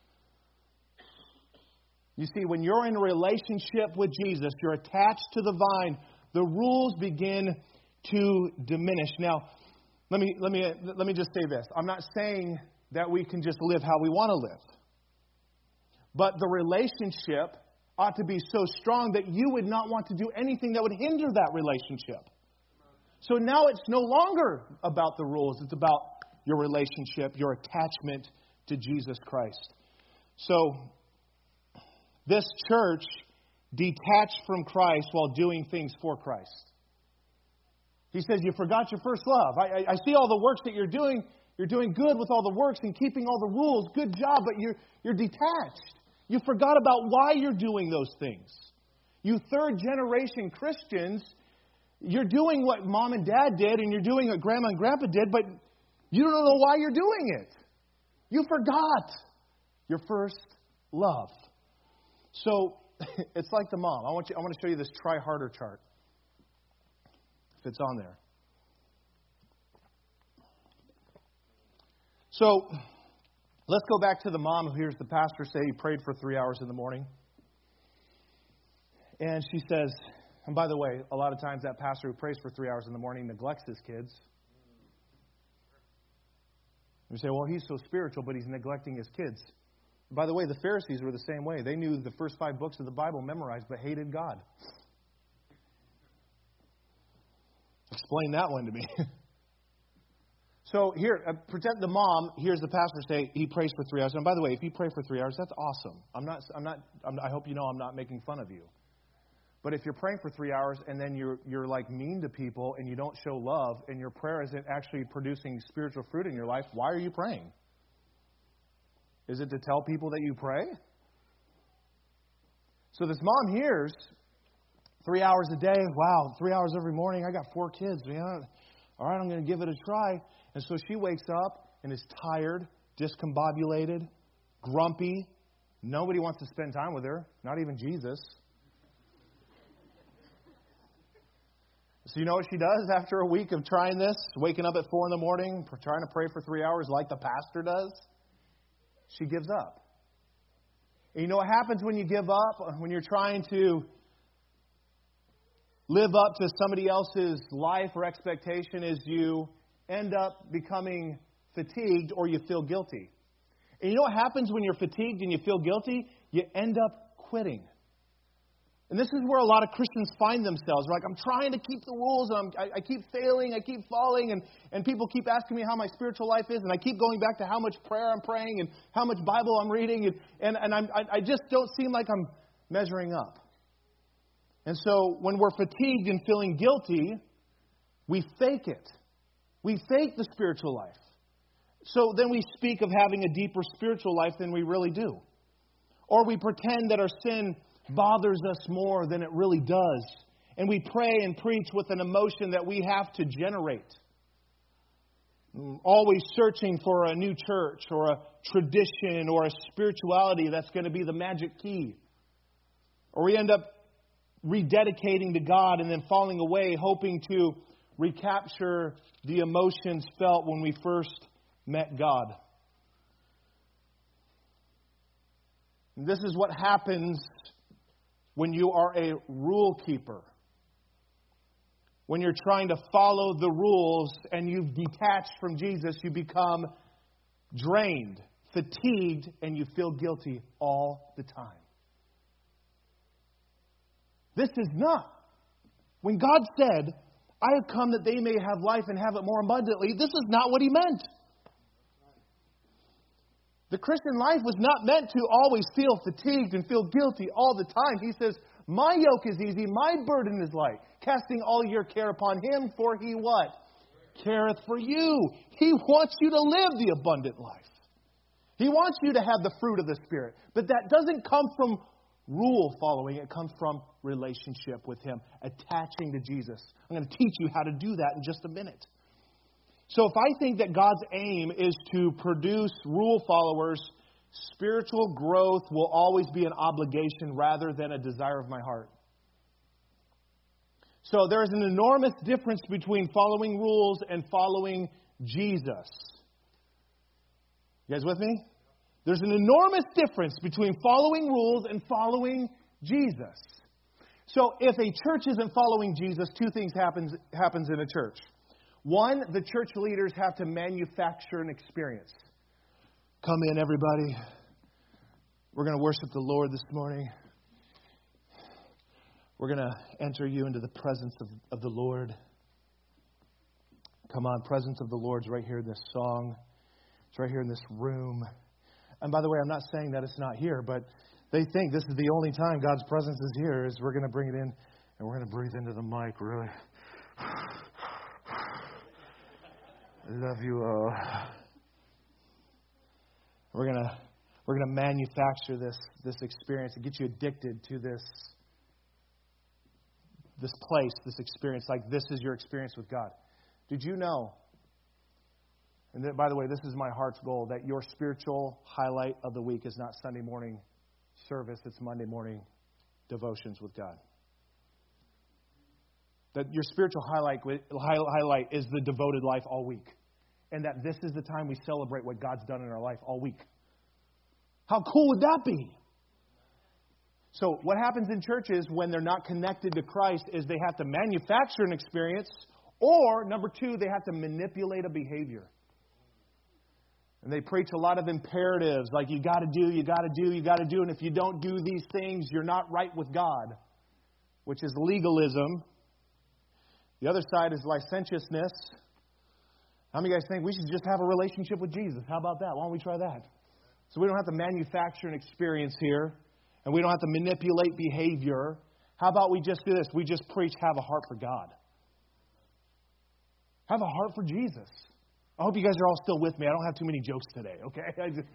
You see, when you're in a relationship with Jesus, you're attached to the vine, the rules begin to diminish. Now, let me let me let me just say this. I'm not saying that we can just live how we want to live. But the relationship ought to be so strong that you would not want to do anything that would hinder that relationship. So now it's no longer about the rules. It's about your relationship, your attachment to Jesus Christ. So this church detached from Christ while doing things for Christ. He says, you forgot your first love. I, I, I see all the works that you're doing. You're doing good with all the works and keeping all the rules. Good job, but you're, you're detached. You forgot about why you're doing those things. You third generation Christians, you're doing what mom and dad did and you're doing what grandma and grandpa did, but you don't know why you're doing it. You forgot your first love. So it's like the mom. I want you. I want to show you this try harder chart. If it's on there. So let's go back to the mom who hears the pastor say he prayed for three hours in the morning. And she says, and by the way, a lot of times that pastor who prays for three hours in the morning neglects his kids. You say, well, he's so spiritual, but he's neglecting his kids. By the way, the Pharisees were the same way. They knew the first five books of the Bible memorized, but hated God. Explain that one to me. So here, uh, pretend the mom hears the pastor say he prays for three hours. And by the way, if you pray for three hours, that's awesome. I'm not. I'm not. I'm, I hope you know I'm not making fun of you. But if you're praying for three hours and then you're you're like mean to people and you don't show love and your prayer isn't actually producing spiritual fruit in your life, why are you praying? Is it to tell people that you pray? So this mom hears three hours a day. Wow, three hours every morning. I got four kids. You know? All right, I'm going to give it a try. And so she wakes up and is tired, discombobulated, grumpy. Nobody wants to spend time with her, not even Jesus. So you know what she does after a week of trying this? Waking up at four in the morning, trying to pray for three hours like the pastor does? She gives up. And you know what happens when you give up? When you're trying to live up to somebody else's life or expectation, is you end up becoming fatigued or you feel guilty. And you know what happens when you're fatigued and you feel guilty? You end up quitting. And this is where a lot of Christians find themselves. They're like, I'm trying to keep the rules, and I'm, I, I keep failing, I keep falling, and, and people keep asking me how my spiritual life is, and I keep going back to how much prayer I'm praying and how much Bible I'm reading, and, and, and I'm, I, I just don't seem like I'm measuring up. And so when we're fatigued and feeling guilty, we fake it. We fake the spiritual life. So then we speak of having a deeper spiritual life than we really do. Or we pretend that our sin bothers us more than it really does. And we pray and preach with an emotion that we have to generate. Always searching for a new church or a tradition or a spirituality that's going to be the magic key. Or we end up rededicating to God and then falling away, hoping to recapture the emotions felt when we first met God. And this is what happens when you are a rule keeper. When you're trying to follow the rules and you've detached from Jesus, you become drained, fatigued, and you feel guilty all the time. This is not. When God said, I have come that they may have life and have it more abundantly, this is not what He meant. The Christian life was not meant to always feel fatigued and feel guilty all the time. He says, my yoke is easy, my burden is light. Casting all your care upon Him, for He what? Careth for you. He wants you to live the abundant life. He wants you to have the fruit of the Spirit. But that doesn't come from rule following. It comes from relationship with Him, attaching to Jesus. I'm going to teach you how to do that in just a minute. So if I think that God's aim is to produce rule followers, spiritual growth will always be an obligation rather than a desire of my heart. So there is an enormous difference between following rules and following Jesus. You guys with me? There's an enormous difference between following rules and following Jesus. So if a church isn't following Jesus, two things happens happens in a church. One, the church leaders have to manufacture an experience. Come in, everybody. We're going to worship the Lord this morning. We're going to enter you into the presence of, of the Lord. Come on, presence of the Lord's right here in this song. It's right here in this room. And by the way, I'm not saying that it's not here, but they think this is the only time God's presence is here, is we're going to bring it in and we're going to breathe into the mic, really. I love you all. We're gonna we're gonna manufacture this this experience and get you addicted to this this place, this experience. Like this is your experience with God. Did you know? And then, by the way, this is my heart's goal, that your spiritual highlight of the week is not Sunday morning service; it's Monday morning devotions with God. That your spiritual highlight highlight is the devoted life all week. And that this is the time we celebrate what God's done in our life all week. How cool would that be? So what happens in churches when they're not connected to Christ is they have to manufacture an experience, or, number two, they have to manipulate a behavior. And they preach a lot of imperatives, like you got to do, you got to do, you got to do, and if you don't do these things, you're not right with God, which is legalism. The other side is licentiousness. How many of you guys think we should just have a relationship with Jesus? How about that? Why don't we try that? So we don't have to manufacture an experience here, and we don't have to manipulate behavior. How about we just do this? We just preach, have a heart for God. Have a heart for Jesus. I hope you guys are all still with me. I don't have too many jokes today, okay? I just,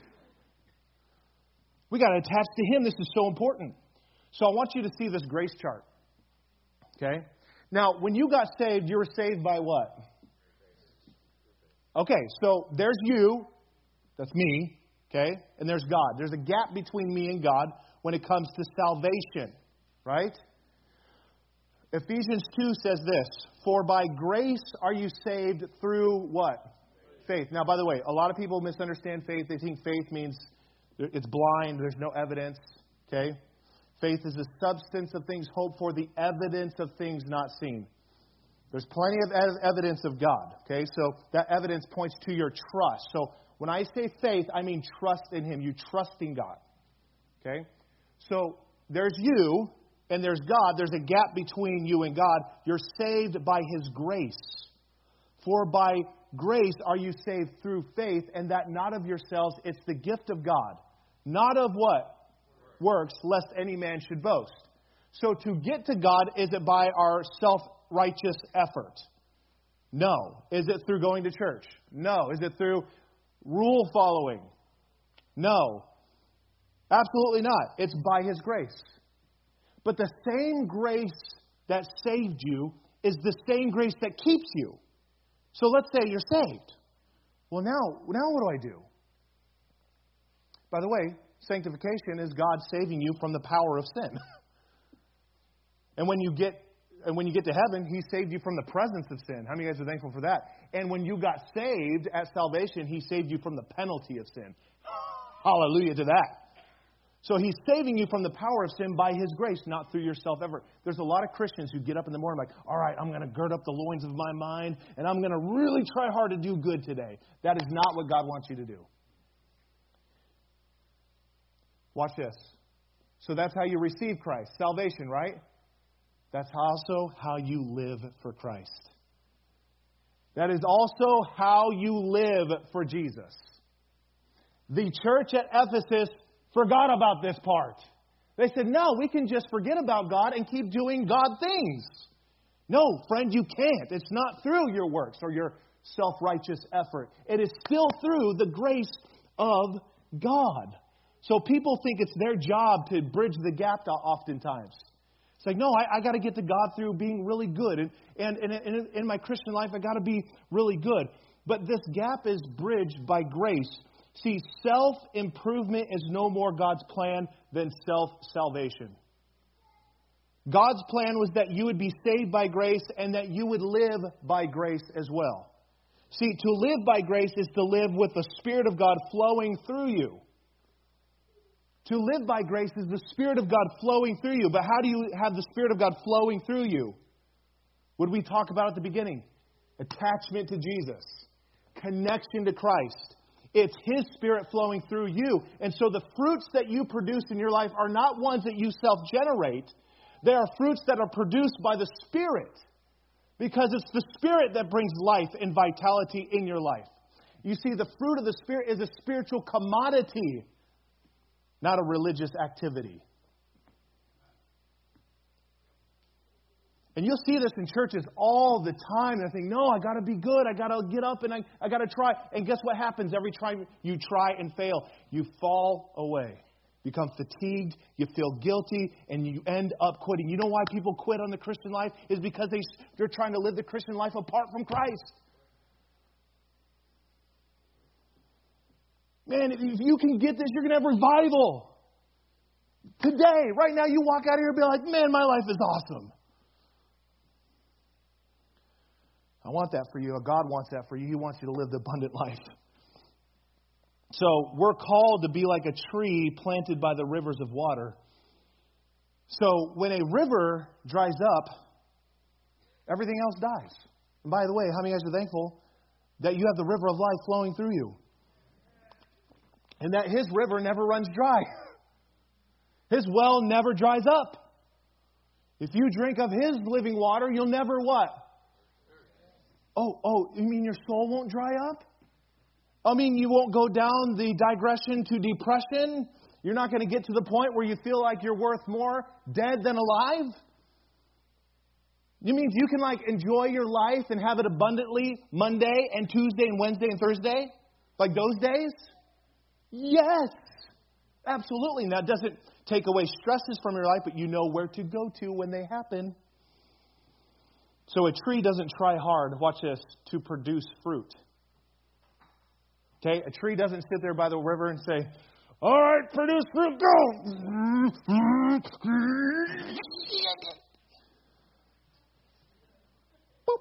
we got to attach to Him. This is so important. So I want you to see this grace chart. Okay? Now, when you got saved, you were saved by what? Okay, so there's you. That's me. Okay? And there's God. There's a gap between me and God when it comes to salvation. Right? Ephesians two says this, for by grace are you saved through what? Faith. Now, by the way, a lot of people misunderstand faith. They think faith means it's blind, there's no evidence. Okay? Faith is the substance of things hoped for, the evidence of things not seen. There's plenty of ev- evidence of God. Okay? So that evidence points to your trust. So when I say faith, I mean trust in Him. You trust in God. Okay? So there's you. And there's God. There's a gap between you and God. You're saved by His grace. For by grace are you saved through faith, and that not of yourselves, it's the gift of God. Not of what? Works, lest any man should boast. So to get to God, is it by our self-righteous effort? No. Is it through going to church? No. Is it through rule following? No. Absolutely not. It's by His grace. But the same grace that saved you is the same grace that keeps you. So let's say you're saved. Well, now, now what do I do? By the way, sanctification is God saving you from the power of sin. and when you get and when you get to heaven, He saved you from the presence of sin. How many of you guys are thankful for that? And when you got saved at salvation, He saved you from the penalty of sin. Hallelujah to that. So He's saving you from the power of sin by His grace, not through your self-effort. There's a lot of Christians who get up in the morning like, all right, I'm going to gird up the loins of my mind, and I'm going to really try hard to do good today. That is not what God wants you to do. Watch this. So that's how you receive Christ. Salvation, right? That's also how you live for Christ. That is also how you live for Jesus. The church at Ephesus forgot about this part. They said, no, we can just forget about God and keep doing God things. No, friend, you can't. It's not through your works or your self-righteous effort. It is still through the grace of God. So people think it's their job to bridge the gap oftentimes. It's like, no, I, I got to get to God through being really good. And, and, and in, in my Christian life, I got to be really good. But this gap is bridged by grace. See, self-improvement is no more God's plan than self-salvation. God's plan was that you would be saved by grace and that you would live by grace as well. See, to live by grace is to live with the Spirit of God flowing through you. To live by grace is the Spirit of God flowing through you. But how do you have the Spirit of God flowing through you? What did we talk about at the beginning? Attachment to Jesus. Connection to Christ. It's His Spirit flowing through you. And so the fruits that you produce in your life are not ones that you self-generate. They are fruits that are produced by the Spirit. Because it's the Spirit that brings life and vitality in your life. You see, the fruit of the Spirit is a spiritual commodity, not a religious activity. And you'll see this in churches all the time. And I think, no, I got to be good. I got to get up and I, I got to try. And guess what happens every time you try and fail? You fall away. Become fatigued. You feel guilty. And you end up quitting. You know why people quit on the Christian life? Is because they, they're trying to live the Christian life apart from Christ. Man, if you can get this, you're going to have revival. Today, right now, you walk out of here and be like, man, my life is awesome. I want that for you. God wants that for you. He wants you to live the abundant life. So we're called to be like a tree planted by the rivers of water. So when a river dries up, everything else dies. And by the way, how many of you guys are thankful that you have the river of life flowing through you? And that His river never runs dry. His well never dries up. If you drink of His living water, you'll never what? Oh, oh, you mean your soul won't dry up? I mean, you won't go down the digression to depression? You're not going to get to the point where you feel like you're worth more dead than alive? You mean you can like enjoy your life and have it abundantly Monday and Tuesday and Wednesday and Thursday? Like those days? Yes. Absolutely. And that doesn't take away stresses from your life, but you know where to go to when they happen. So a tree doesn't try hard, watch this, to produce fruit. Okay? A tree doesn't sit there by the river and say, all right, produce fruit, go! Boop.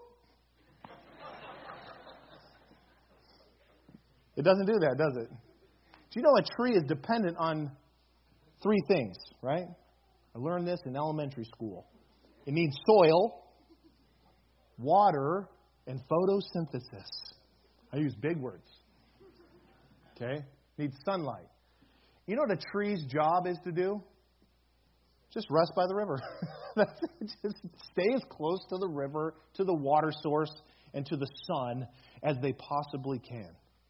It doesn't do that, does it? Do you know a tree is dependent on three things, right? I learned this in elementary school. It needs soil, water, and photosynthesis. I use big words. Okay? It needs sunlight. You know what a tree's job is to do? Just rest by the river. Just stay as close to the river, to the water source, and to the sun as they possibly can.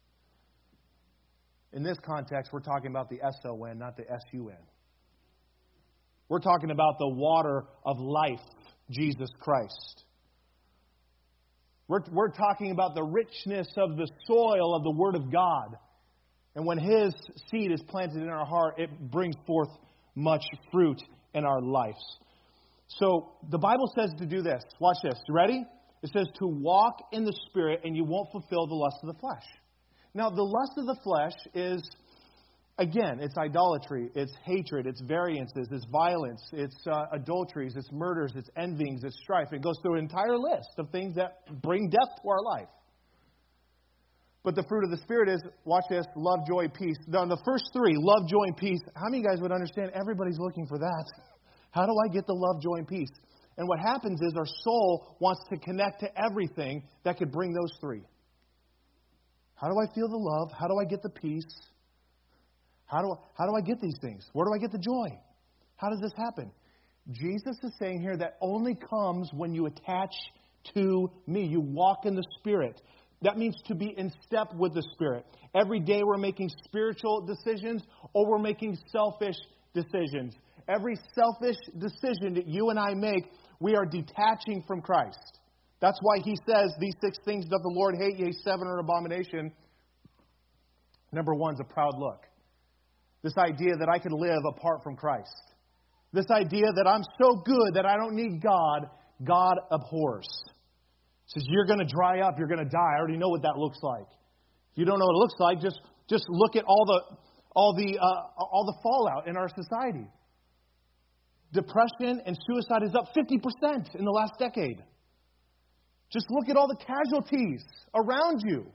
In this context, we're talking about the S O N, not the S U N. We're talking about the water of life, Jesus Christ. We're, we're talking about the richness of the soil of the Word of God. And when His seed is planted in our heart, it brings forth much fruit in our lives. So the Bible says to do this. Watch this. You ready? It says to walk in the Spirit and you won't fulfill the lust of the flesh. Now, the lust of the flesh is, again, it's idolatry, it's hatred, it's variances, it's violence, it's uh, adulteries, it's murders, it's envyings, it's strife. It goes through an entire list of things that bring death to our life. But the fruit of the Spirit is, watch this, love, joy, peace. Now, the first three, love, joy, and peace, how many of you guys would understand everybody's looking for that? How do I get the love, joy, and peace? And what happens is our soul wants to connect to everything that could bring those three. How do I feel the love? How do I get the peace? How do, how do I get these things? Where do I get the joy? How does this happen? Jesus is saying here that only comes when you attach to me. You walk in the Spirit. That means to be in step with the Spirit. Every day we're making spiritual decisions or we're making selfish decisions. Every selfish decision that you and I make, we are detaching from Christ. That's why He says these six things doth the Lord hate, yea, seven are an abomination. Number one is a proud look. This idea that I can live apart from Christ. This idea that I'm so good that I don't need God, God abhors. He says, you're going to dry up, you're going to die. I already know what that looks like. If you don't know what it looks like, just, just look at all the, all, the, uh, all the fallout in our society. Depression and suicide is up fifty percent in the last decade. Just look at all the casualties around you.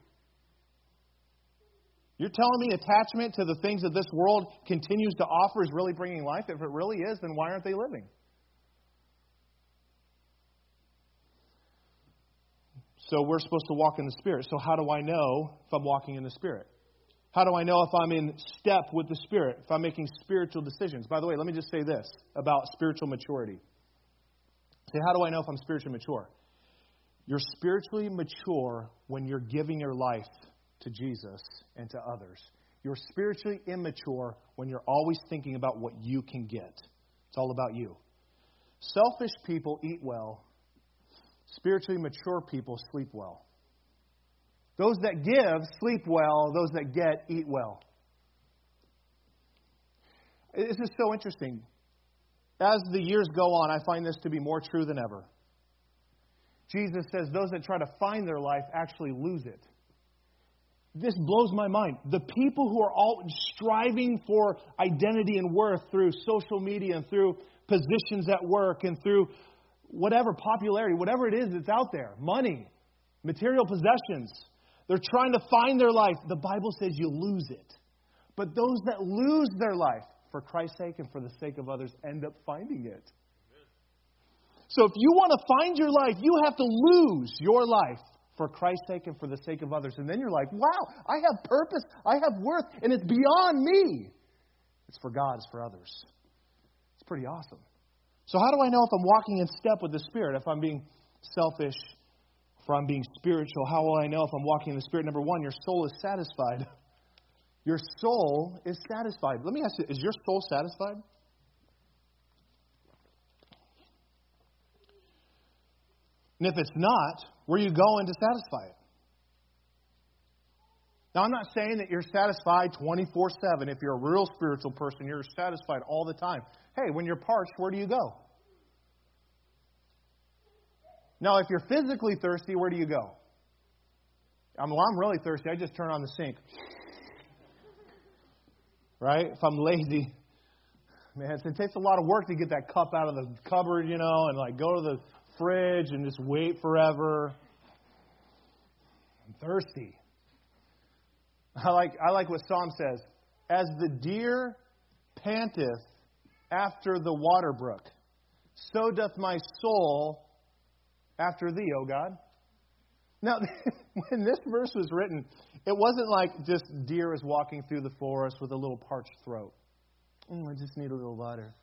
You're telling me attachment to the things that this world continues to offer is really bringing life? If it really is, then why aren't they living? So we're supposed to walk in the Spirit. So how do I know if I'm walking in the Spirit? How do I know if I'm in step with the Spirit? If I'm making spiritual decisions? By the way, let me just say this about spiritual maturity. Say, how do I know if I'm spiritually mature? You're spiritually mature when you're giving your life to Jesus and to others. You're spiritually immature when you're always thinking about what you can get. It's all about you. Selfish people eat well. Spiritually mature people sleep well. Those that give sleep well. Those that get eat well. This is so interesting. As the years go on, I find this to be more true than ever. Jesus says those that try to find their life actually lose it. This blows my mind. The people who are all striving for identity and worth through social media and through positions at work and through whatever popularity, whatever it is that's out there, money, material possessions, they're trying to find their life. The Bible says you lose it. But those that lose their life for Christ's sake and for the sake of others end up finding it. So if you want to find your life, you have to lose your life for Christ's sake and for the sake of others. And then you're like, wow, I have purpose, I have worth, and it's beyond me. It's for God, it's for others. It's pretty awesome. So how do I know if I'm walking in step with the Spirit? If I'm being selfish, if I'm being spiritual, how will I know if I'm walking in the Spirit? Number one, your soul is satisfied. Your soul is satisfied. Let me ask you, is your soul satisfied? And if it's not, where are you going to satisfy it? Now, I'm not saying that you're satisfied twenty-four seven. If you're a real spiritual person, you're satisfied all the time. Hey, when you're parched, where do you go? Now, if you're physically thirsty, where do you go? I'm, well, I'm really thirsty. I just turn on the sink. Right? If I'm lazy, man, it takes a lot of work to get that cup out of the cupboard, you know, and like go to the fridge and just wait forever. I'm thirsty. I like I like what Psalm says. As the deer panteth after the water brook, so doth my soul after thee, O God. Now, when this verse was written, it wasn't like just deer is walking through the forest with a little parched throat. Oh, I just need a little water.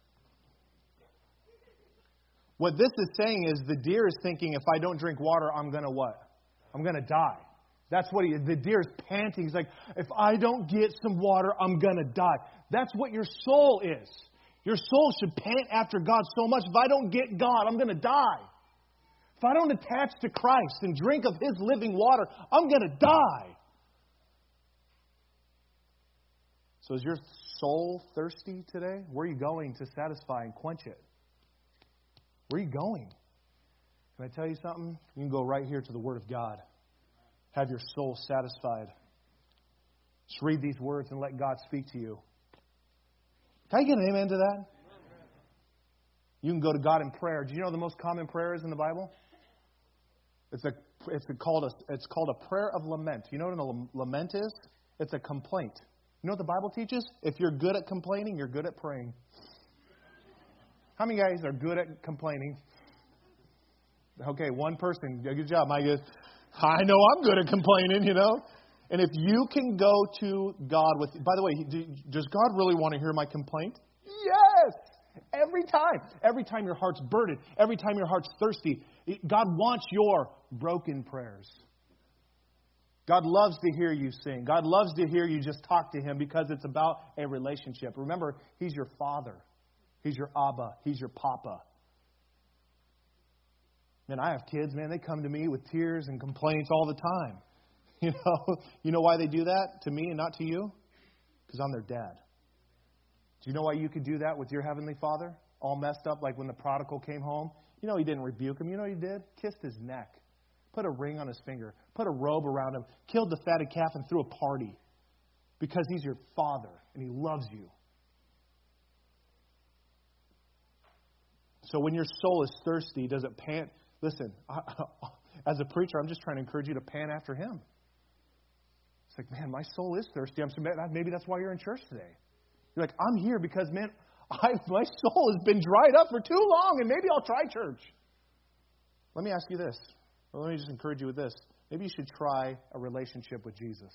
What this is saying is the deer is thinking, if I don't drink water, I'm going to what? I'm going to die. That's what he is. The deer is panting. He's like, if I don't get some water, I'm going to die. That's what your soul is. Your soul should pant after God so much. If I don't get God, I'm going to die. If I don't attach to Christ and drink of His living water, I'm going to die. So is your soul thirsty today? Where are you going to satisfy and quench it? Where are you going? Can I tell you something? You can go right here to the Word of God. Have your soul satisfied. Just read these words and let God speak to you. Can I get an amen to that? You can go to God in prayer. Do you know the most common prayer is in the Bible? It's a it's a called a it's called a prayer of lament. You know what a lament is? It's a complaint. You know what the Bible teaches? If you're good at complaining, you're good at praying. How many guys are good at complaining? Okay, one person. Good job, Mike. I know I'm good at complaining, you know. And if you can go to God with, by the way, does God really want to hear my complaint? Yes! Every time. Every time your heart's burdened. Every time your heart's thirsty. God wants your broken prayers. God loves to hear you sing. God loves to hear you just talk to Him because it's about a relationship. Remember, He's your Father. He's your Abba. He's your Papa. Man, I have kids, man, they come to me with tears and complaints all the time. You know, you know why they do that to me and not to you? Because I'm their dad. Do you know why you could do that with your Heavenly Father? All messed up like when the prodigal came home. You know He didn't rebuke him. You know what He did? Kissed his neck. Put a ring on his finger. Put a robe around him. Killed the fatted calf and threw a party. Because He's your Father and He loves you. So when your soul is thirsty, does it pant? Listen, as a preacher, I'm just trying to encourage you to pant after Him. It's like, man, my soul is thirsty. I'm maybe that's why you're in church today. You're like, I'm here because, man, I, my soul has been dried up for too long, and maybe I'll try church. Let me ask you this. Well, let me just encourage you with this. Maybe you should try a relationship with Jesus.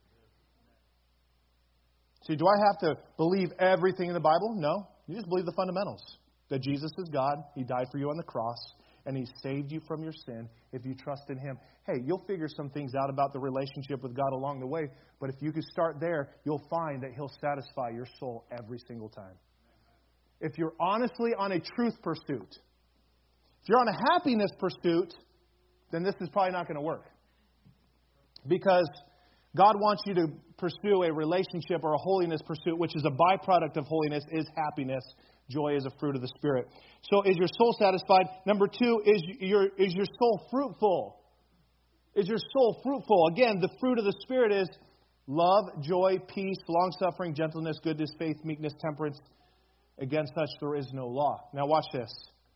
See, do I have to believe everything in the Bible? No. You just believe the fundamentals. That Jesus is God. He died for you on the cross. And He saved you from your sin if you trust in Him. Hey, you'll figure some things out about the relationship with God along the way. But if you could start there, you'll find that He'll satisfy your soul every single time. If you're honestly on a truth pursuit, if you're on a happiness pursuit, then this is probably not going to work. Because God wants you to pursue a relationship or a holiness pursuit, which is a byproduct of holiness, is happiness. Joy is a fruit of the Spirit. So is your soul satisfied? Number two, is your, is your soul fruitful? Is your soul fruitful? Again, the fruit of the Spirit is love, joy, peace, long-suffering, gentleness, goodness, faith, meekness, temperance. Against such there is no law. Now watch this.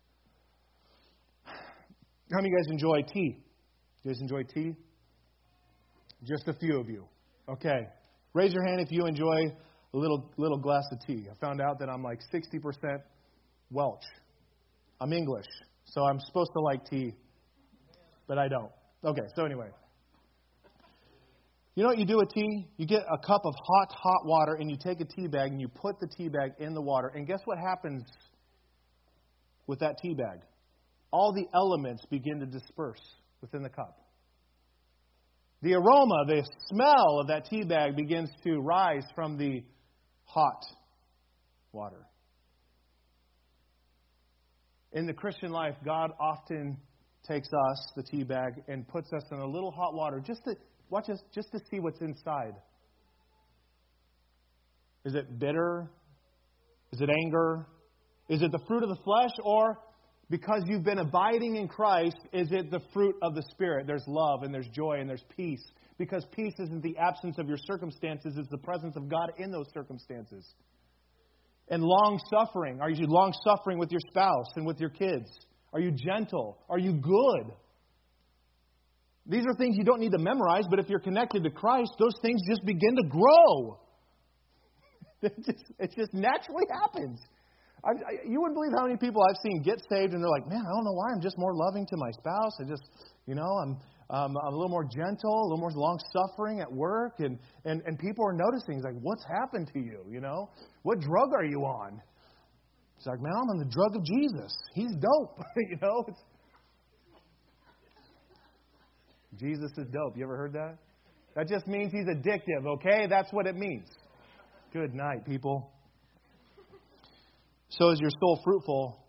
How many of you guys enjoy tea? You guys enjoy tea? Just a few of you. Okay. Raise your hand if you enjoy a little little glass of tea. I found out that I'm like sixty percent Welsh. I'm English, so I'm supposed to like tea, but I don't. Okay, so anyway. You know what you do with tea? You get a cup of hot, hot water, and you take a tea bag, and you put the tea bag in the water. And guess what happens with that tea bag? All the elements begin to disperse within the cup. The aroma, the smell of that tea bag begins to rise from the hot water. In the Christian life, God often takes us, the tea bag, and puts us in a little hot water just to, watch us, just to see what's inside. Is it bitter? Is it anger? Is it the fruit of the flesh? Or because you've been abiding in Christ, is it the fruit of the Spirit? There's love and there's joy and there's peace. Because peace isn't the absence of your circumstances, it's the presence of God in those circumstances. And long-suffering. Are you long-suffering with your spouse and with your kids? Are you gentle? Are you good? These are things you don't need to memorize, but if you're connected to Christ, those things just begin to grow. It just, it just naturally happens. I, I, you wouldn't believe how many people I've seen get saved and they're like, man, I don't know why I'm just more loving to my spouse. I just, you know, I'm um, I'm a little more gentle, a little more long-suffering at work. And, and, and people are noticing, it's like, what's happened to you, you know? What drug are you on? It's like, man, I'm on the drug of Jesus. He's dope, you know? It's... Jesus is dope. You ever heard that? That just means he's addictive, okay? That's what it means. Good night, people. So is your soul fruitful?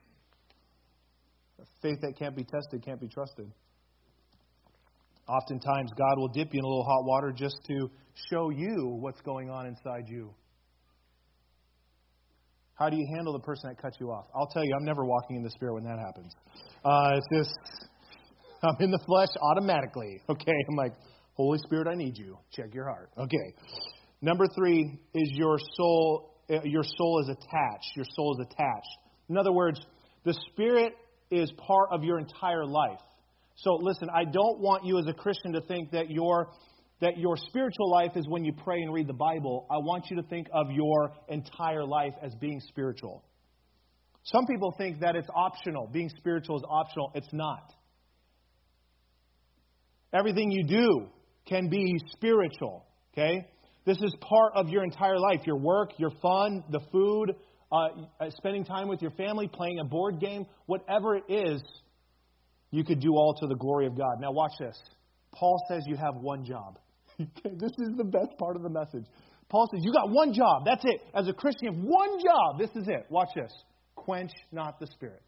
Faith that can't be tested can't be trusted. Oftentimes, God will dip you in a little hot water just to show you what's going on inside you. How do you handle the person that cuts you off? I'll tell you, I'm never walking in the Spirit when that happens. Uh, it's just, I'm in the flesh automatically. Okay, I'm like, Holy Spirit, I need you. Check your heart. Okay. Number three is your soul. Your soul is attached. Your soul is attached. In other words, the Spirit is part of your entire life. So listen, I don't want you as a Christian to think that your that your spiritual life is when you pray and read the Bible. I want you to think of your entire life as being spiritual. Some people think that it's optional. Being spiritual is optional. It's not. Everything you do can be spiritual. Okay? This is part of your entire life. Your work, your fun, the food, uh, spending time with your family, playing a board game, whatever it is, you could do all to the glory of God. Now watch this. Paul says you have one job. This is the best part of the message. Paul says you got one job. That's it. As a Christian, you have one job. This is it. Watch this. Quench not the Spirit.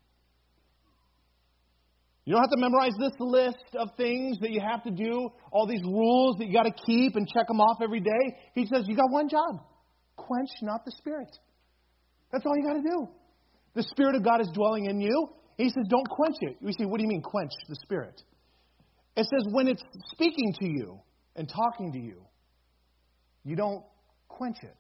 You don't have to memorize this list of things that you have to do, all these rules that you got to keep and check them off every day. He says you got one job. Quench not the Spirit. That's all you got to do. The Spirit of God is dwelling in you. He says don't quench it. We say, what do you mean quench the Spirit? It says when it's speaking to you and talking to you, you don't quench it.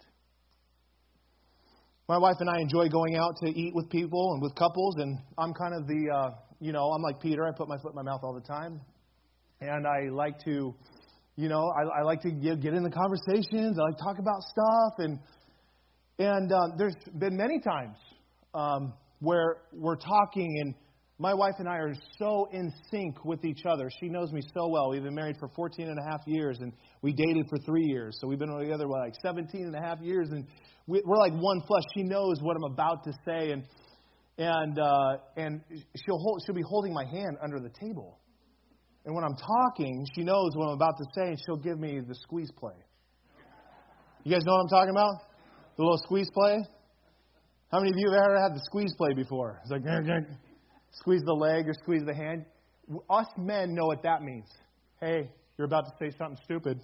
My wife and I enjoy going out to eat with people and with couples, and I'm kind of the, uh, you know, I'm like Peter. I put my foot in my mouth all the time. And I like to, you know, I, I like to get, get in the conversations. I like to talk about stuff. And and uh, there's been many times um, where we're talking, and my wife and I are so in sync with each other. She knows me so well. We've been married for fourteen and a half years, and we dated for three years. So we've been together for like seventeen and a half years, and we, we're like one flesh. She knows what I'm about to say, and and uh, and she'll hold, she'll be holding my hand under the table. And when I'm talking, she knows what I'm about to say, and she'll give me the squeeze play. You guys know what I'm talking about? The little squeeze play? How many of you have ever had the squeeze play before? It's like, grr, grr. Squeeze the leg or squeeze the hand. Us men know what that means. Hey, you're about to say something stupid.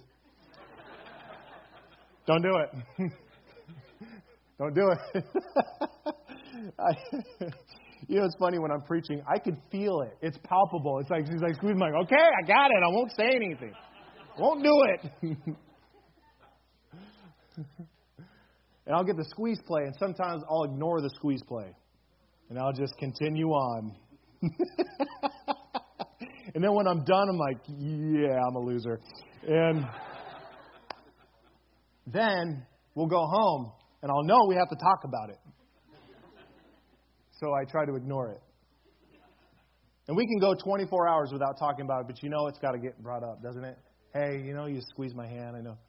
Don't do it. Don't do it. I, you know, it's funny when I'm preaching, I can feel it. It's palpable. It's like, she's like, squeeze my, okay, I got it. I won't say anything. Won't do it. And I'll get the squeeze play, and sometimes I'll ignore the squeeze play. And I'll just continue on. And then when I'm done, I'm like, yeah, I'm a loser. And then we'll go home, and I'll know we have to talk about it. So I try to ignore it. And we can go twenty-four hours without talking about it, but you know it's got to get brought up, doesn't it? Hey, you know, you squeeze my hand, I know.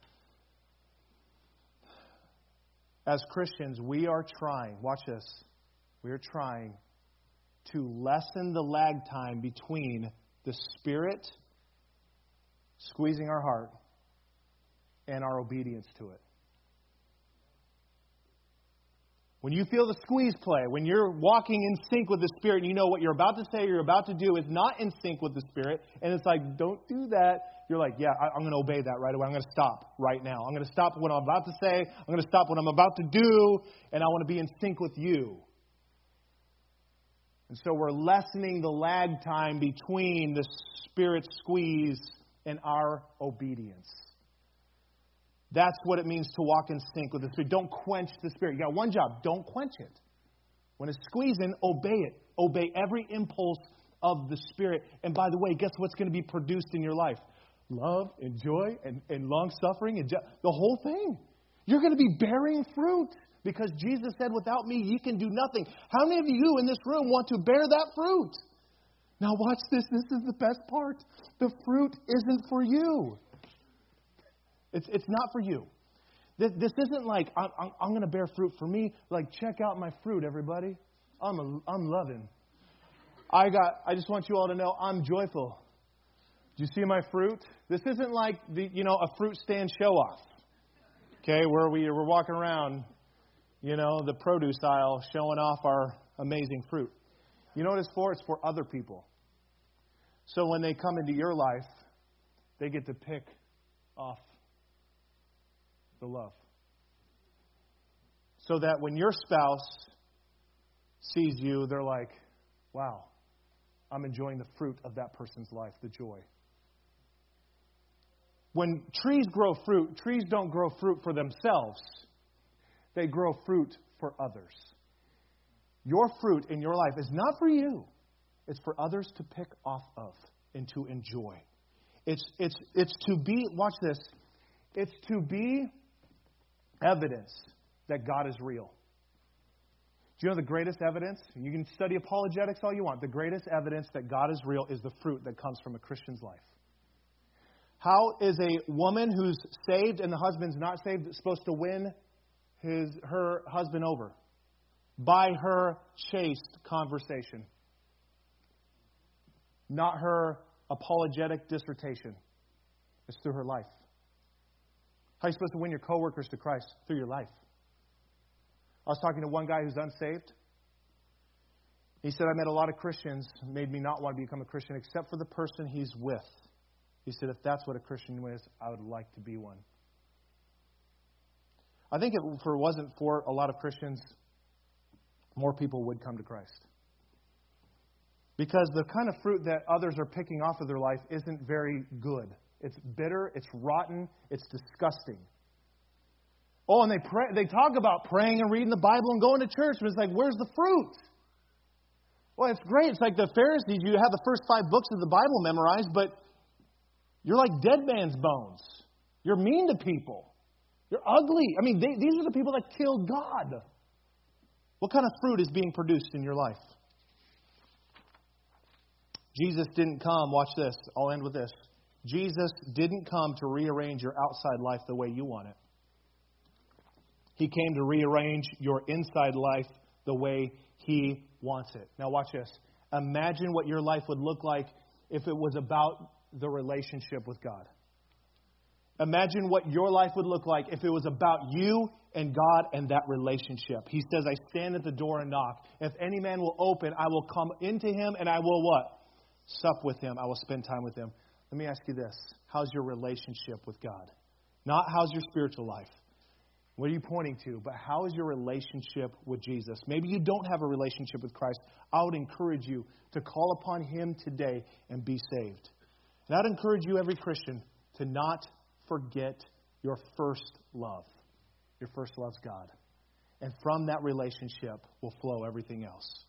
As Christians, we are trying, watch this, we are trying to lessen the lag time between the Spirit squeezing our heart and our obedience to it. When you feel the squeeze play, when you're walking in sync with the Spirit and you know what you're about to say, you're about to do is not in sync with the Spirit, and it's like, don't do that, you're like, yeah, I, I'm going to obey that right away. I'm going to stop right now. I'm going to stop what I'm about to say. I'm going to stop what I'm about to do, and I want to be in sync with you. And so we're lessening the lag time between the Spirit squeeze and our obedience. That's what it means to walk in sync with the Spirit. Don't quench the Spirit. You got one job. Don't quench it. When it's squeezing, obey it. Obey every impulse of the Spirit. And by the way, guess what's going to be produced in your life? Love and joy and, and long-suffering and jo- the whole thing. You're going to be bearing fruit because Jesus said, without me, you can do nothing. How many of you in this room want to bear that fruit? Now watch this. This is the best part. The fruit isn't for you. It's it's not for you. This, this isn't like, I'm, I'm, I'm going to bear fruit for me. Like, check out my fruit, everybody. I'm a, I'm loving. I got. I just want you all to know I'm joyful. Do you see my fruit? This isn't like the you know a fruit stand show off. Okay, where we we're walking around, you know, the produce aisle showing off our amazing fruit. You know what it's for? It's for other people. So when they come into your life, they get to pick off the love. So that when your spouse sees you, they're like, wow, I'm enjoying the fruit of that person's life, the joy. When trees grow fruit, trees don't grow fruit for themselves. They grow fruit for others. Your fruit in your life is not for you. It's for others to pick off of and to enjoy. It's it's it's to be, watch this, it's to be evidence that God is real. Do you know the greatest evidence? You can study apologetics all you want. The greatest evidence that God is real is the fruit that comes from a Christian's life. How is a woman who's saved and the husband's not saved supposed to win his her husband over? By her chaste conversation. Not her apologetic dissertation. It's through her life. How are you supposed to win your coworkers to Christ? Through your life. I was talking to one guy who's unsaved. He said, I met a lot of Christians who made me not want to become a Christian except for the person he's with. He said, if that's what a Christian is, I would like to be one. I think if it wasn't for a lot of Christians, more people would come to Christ. Because the kind of fruit that others are picking off of their life isn't very good. It's bitter, it's rotten, it's disgusting. Oh, and they pray, they talk about praying and reading the Bible and going to church, but it's like, where's the fruit? Well, it's great. It's like the Pharisees. You have the first five books of the Bible memorized, but you're like dead man's bones. You're mean to people. You're ugly. I mean, they, these are the people that killed God. What kind of fruit is being produced in your life? Jesus didn't come, watch this, I'll end with this. Jesus didn't come to rearrange your outside life the way you want it. He came to rearrange your inside life the way He wants it. Now watch this. Imagine what your life would look like if it was about the relationship with God. Imagine what your life would look like if it was about you and God and that relationship. He says, I stand at the door and knock. If any man will open, I will come into him and I will what? Sup with him. I will spend time with him. Let me ask you this. How's your relationship with God? Not how's your spiritual life. What are you pointing to? But how is your relationship with Jesus? Maybe you don't have a relationship with Christ. I would encourage you to call upon Him today and be saved. And I'd encourage you, every Christian, to not forget your first love. Your first love's God. And from that relationship will flow everything else.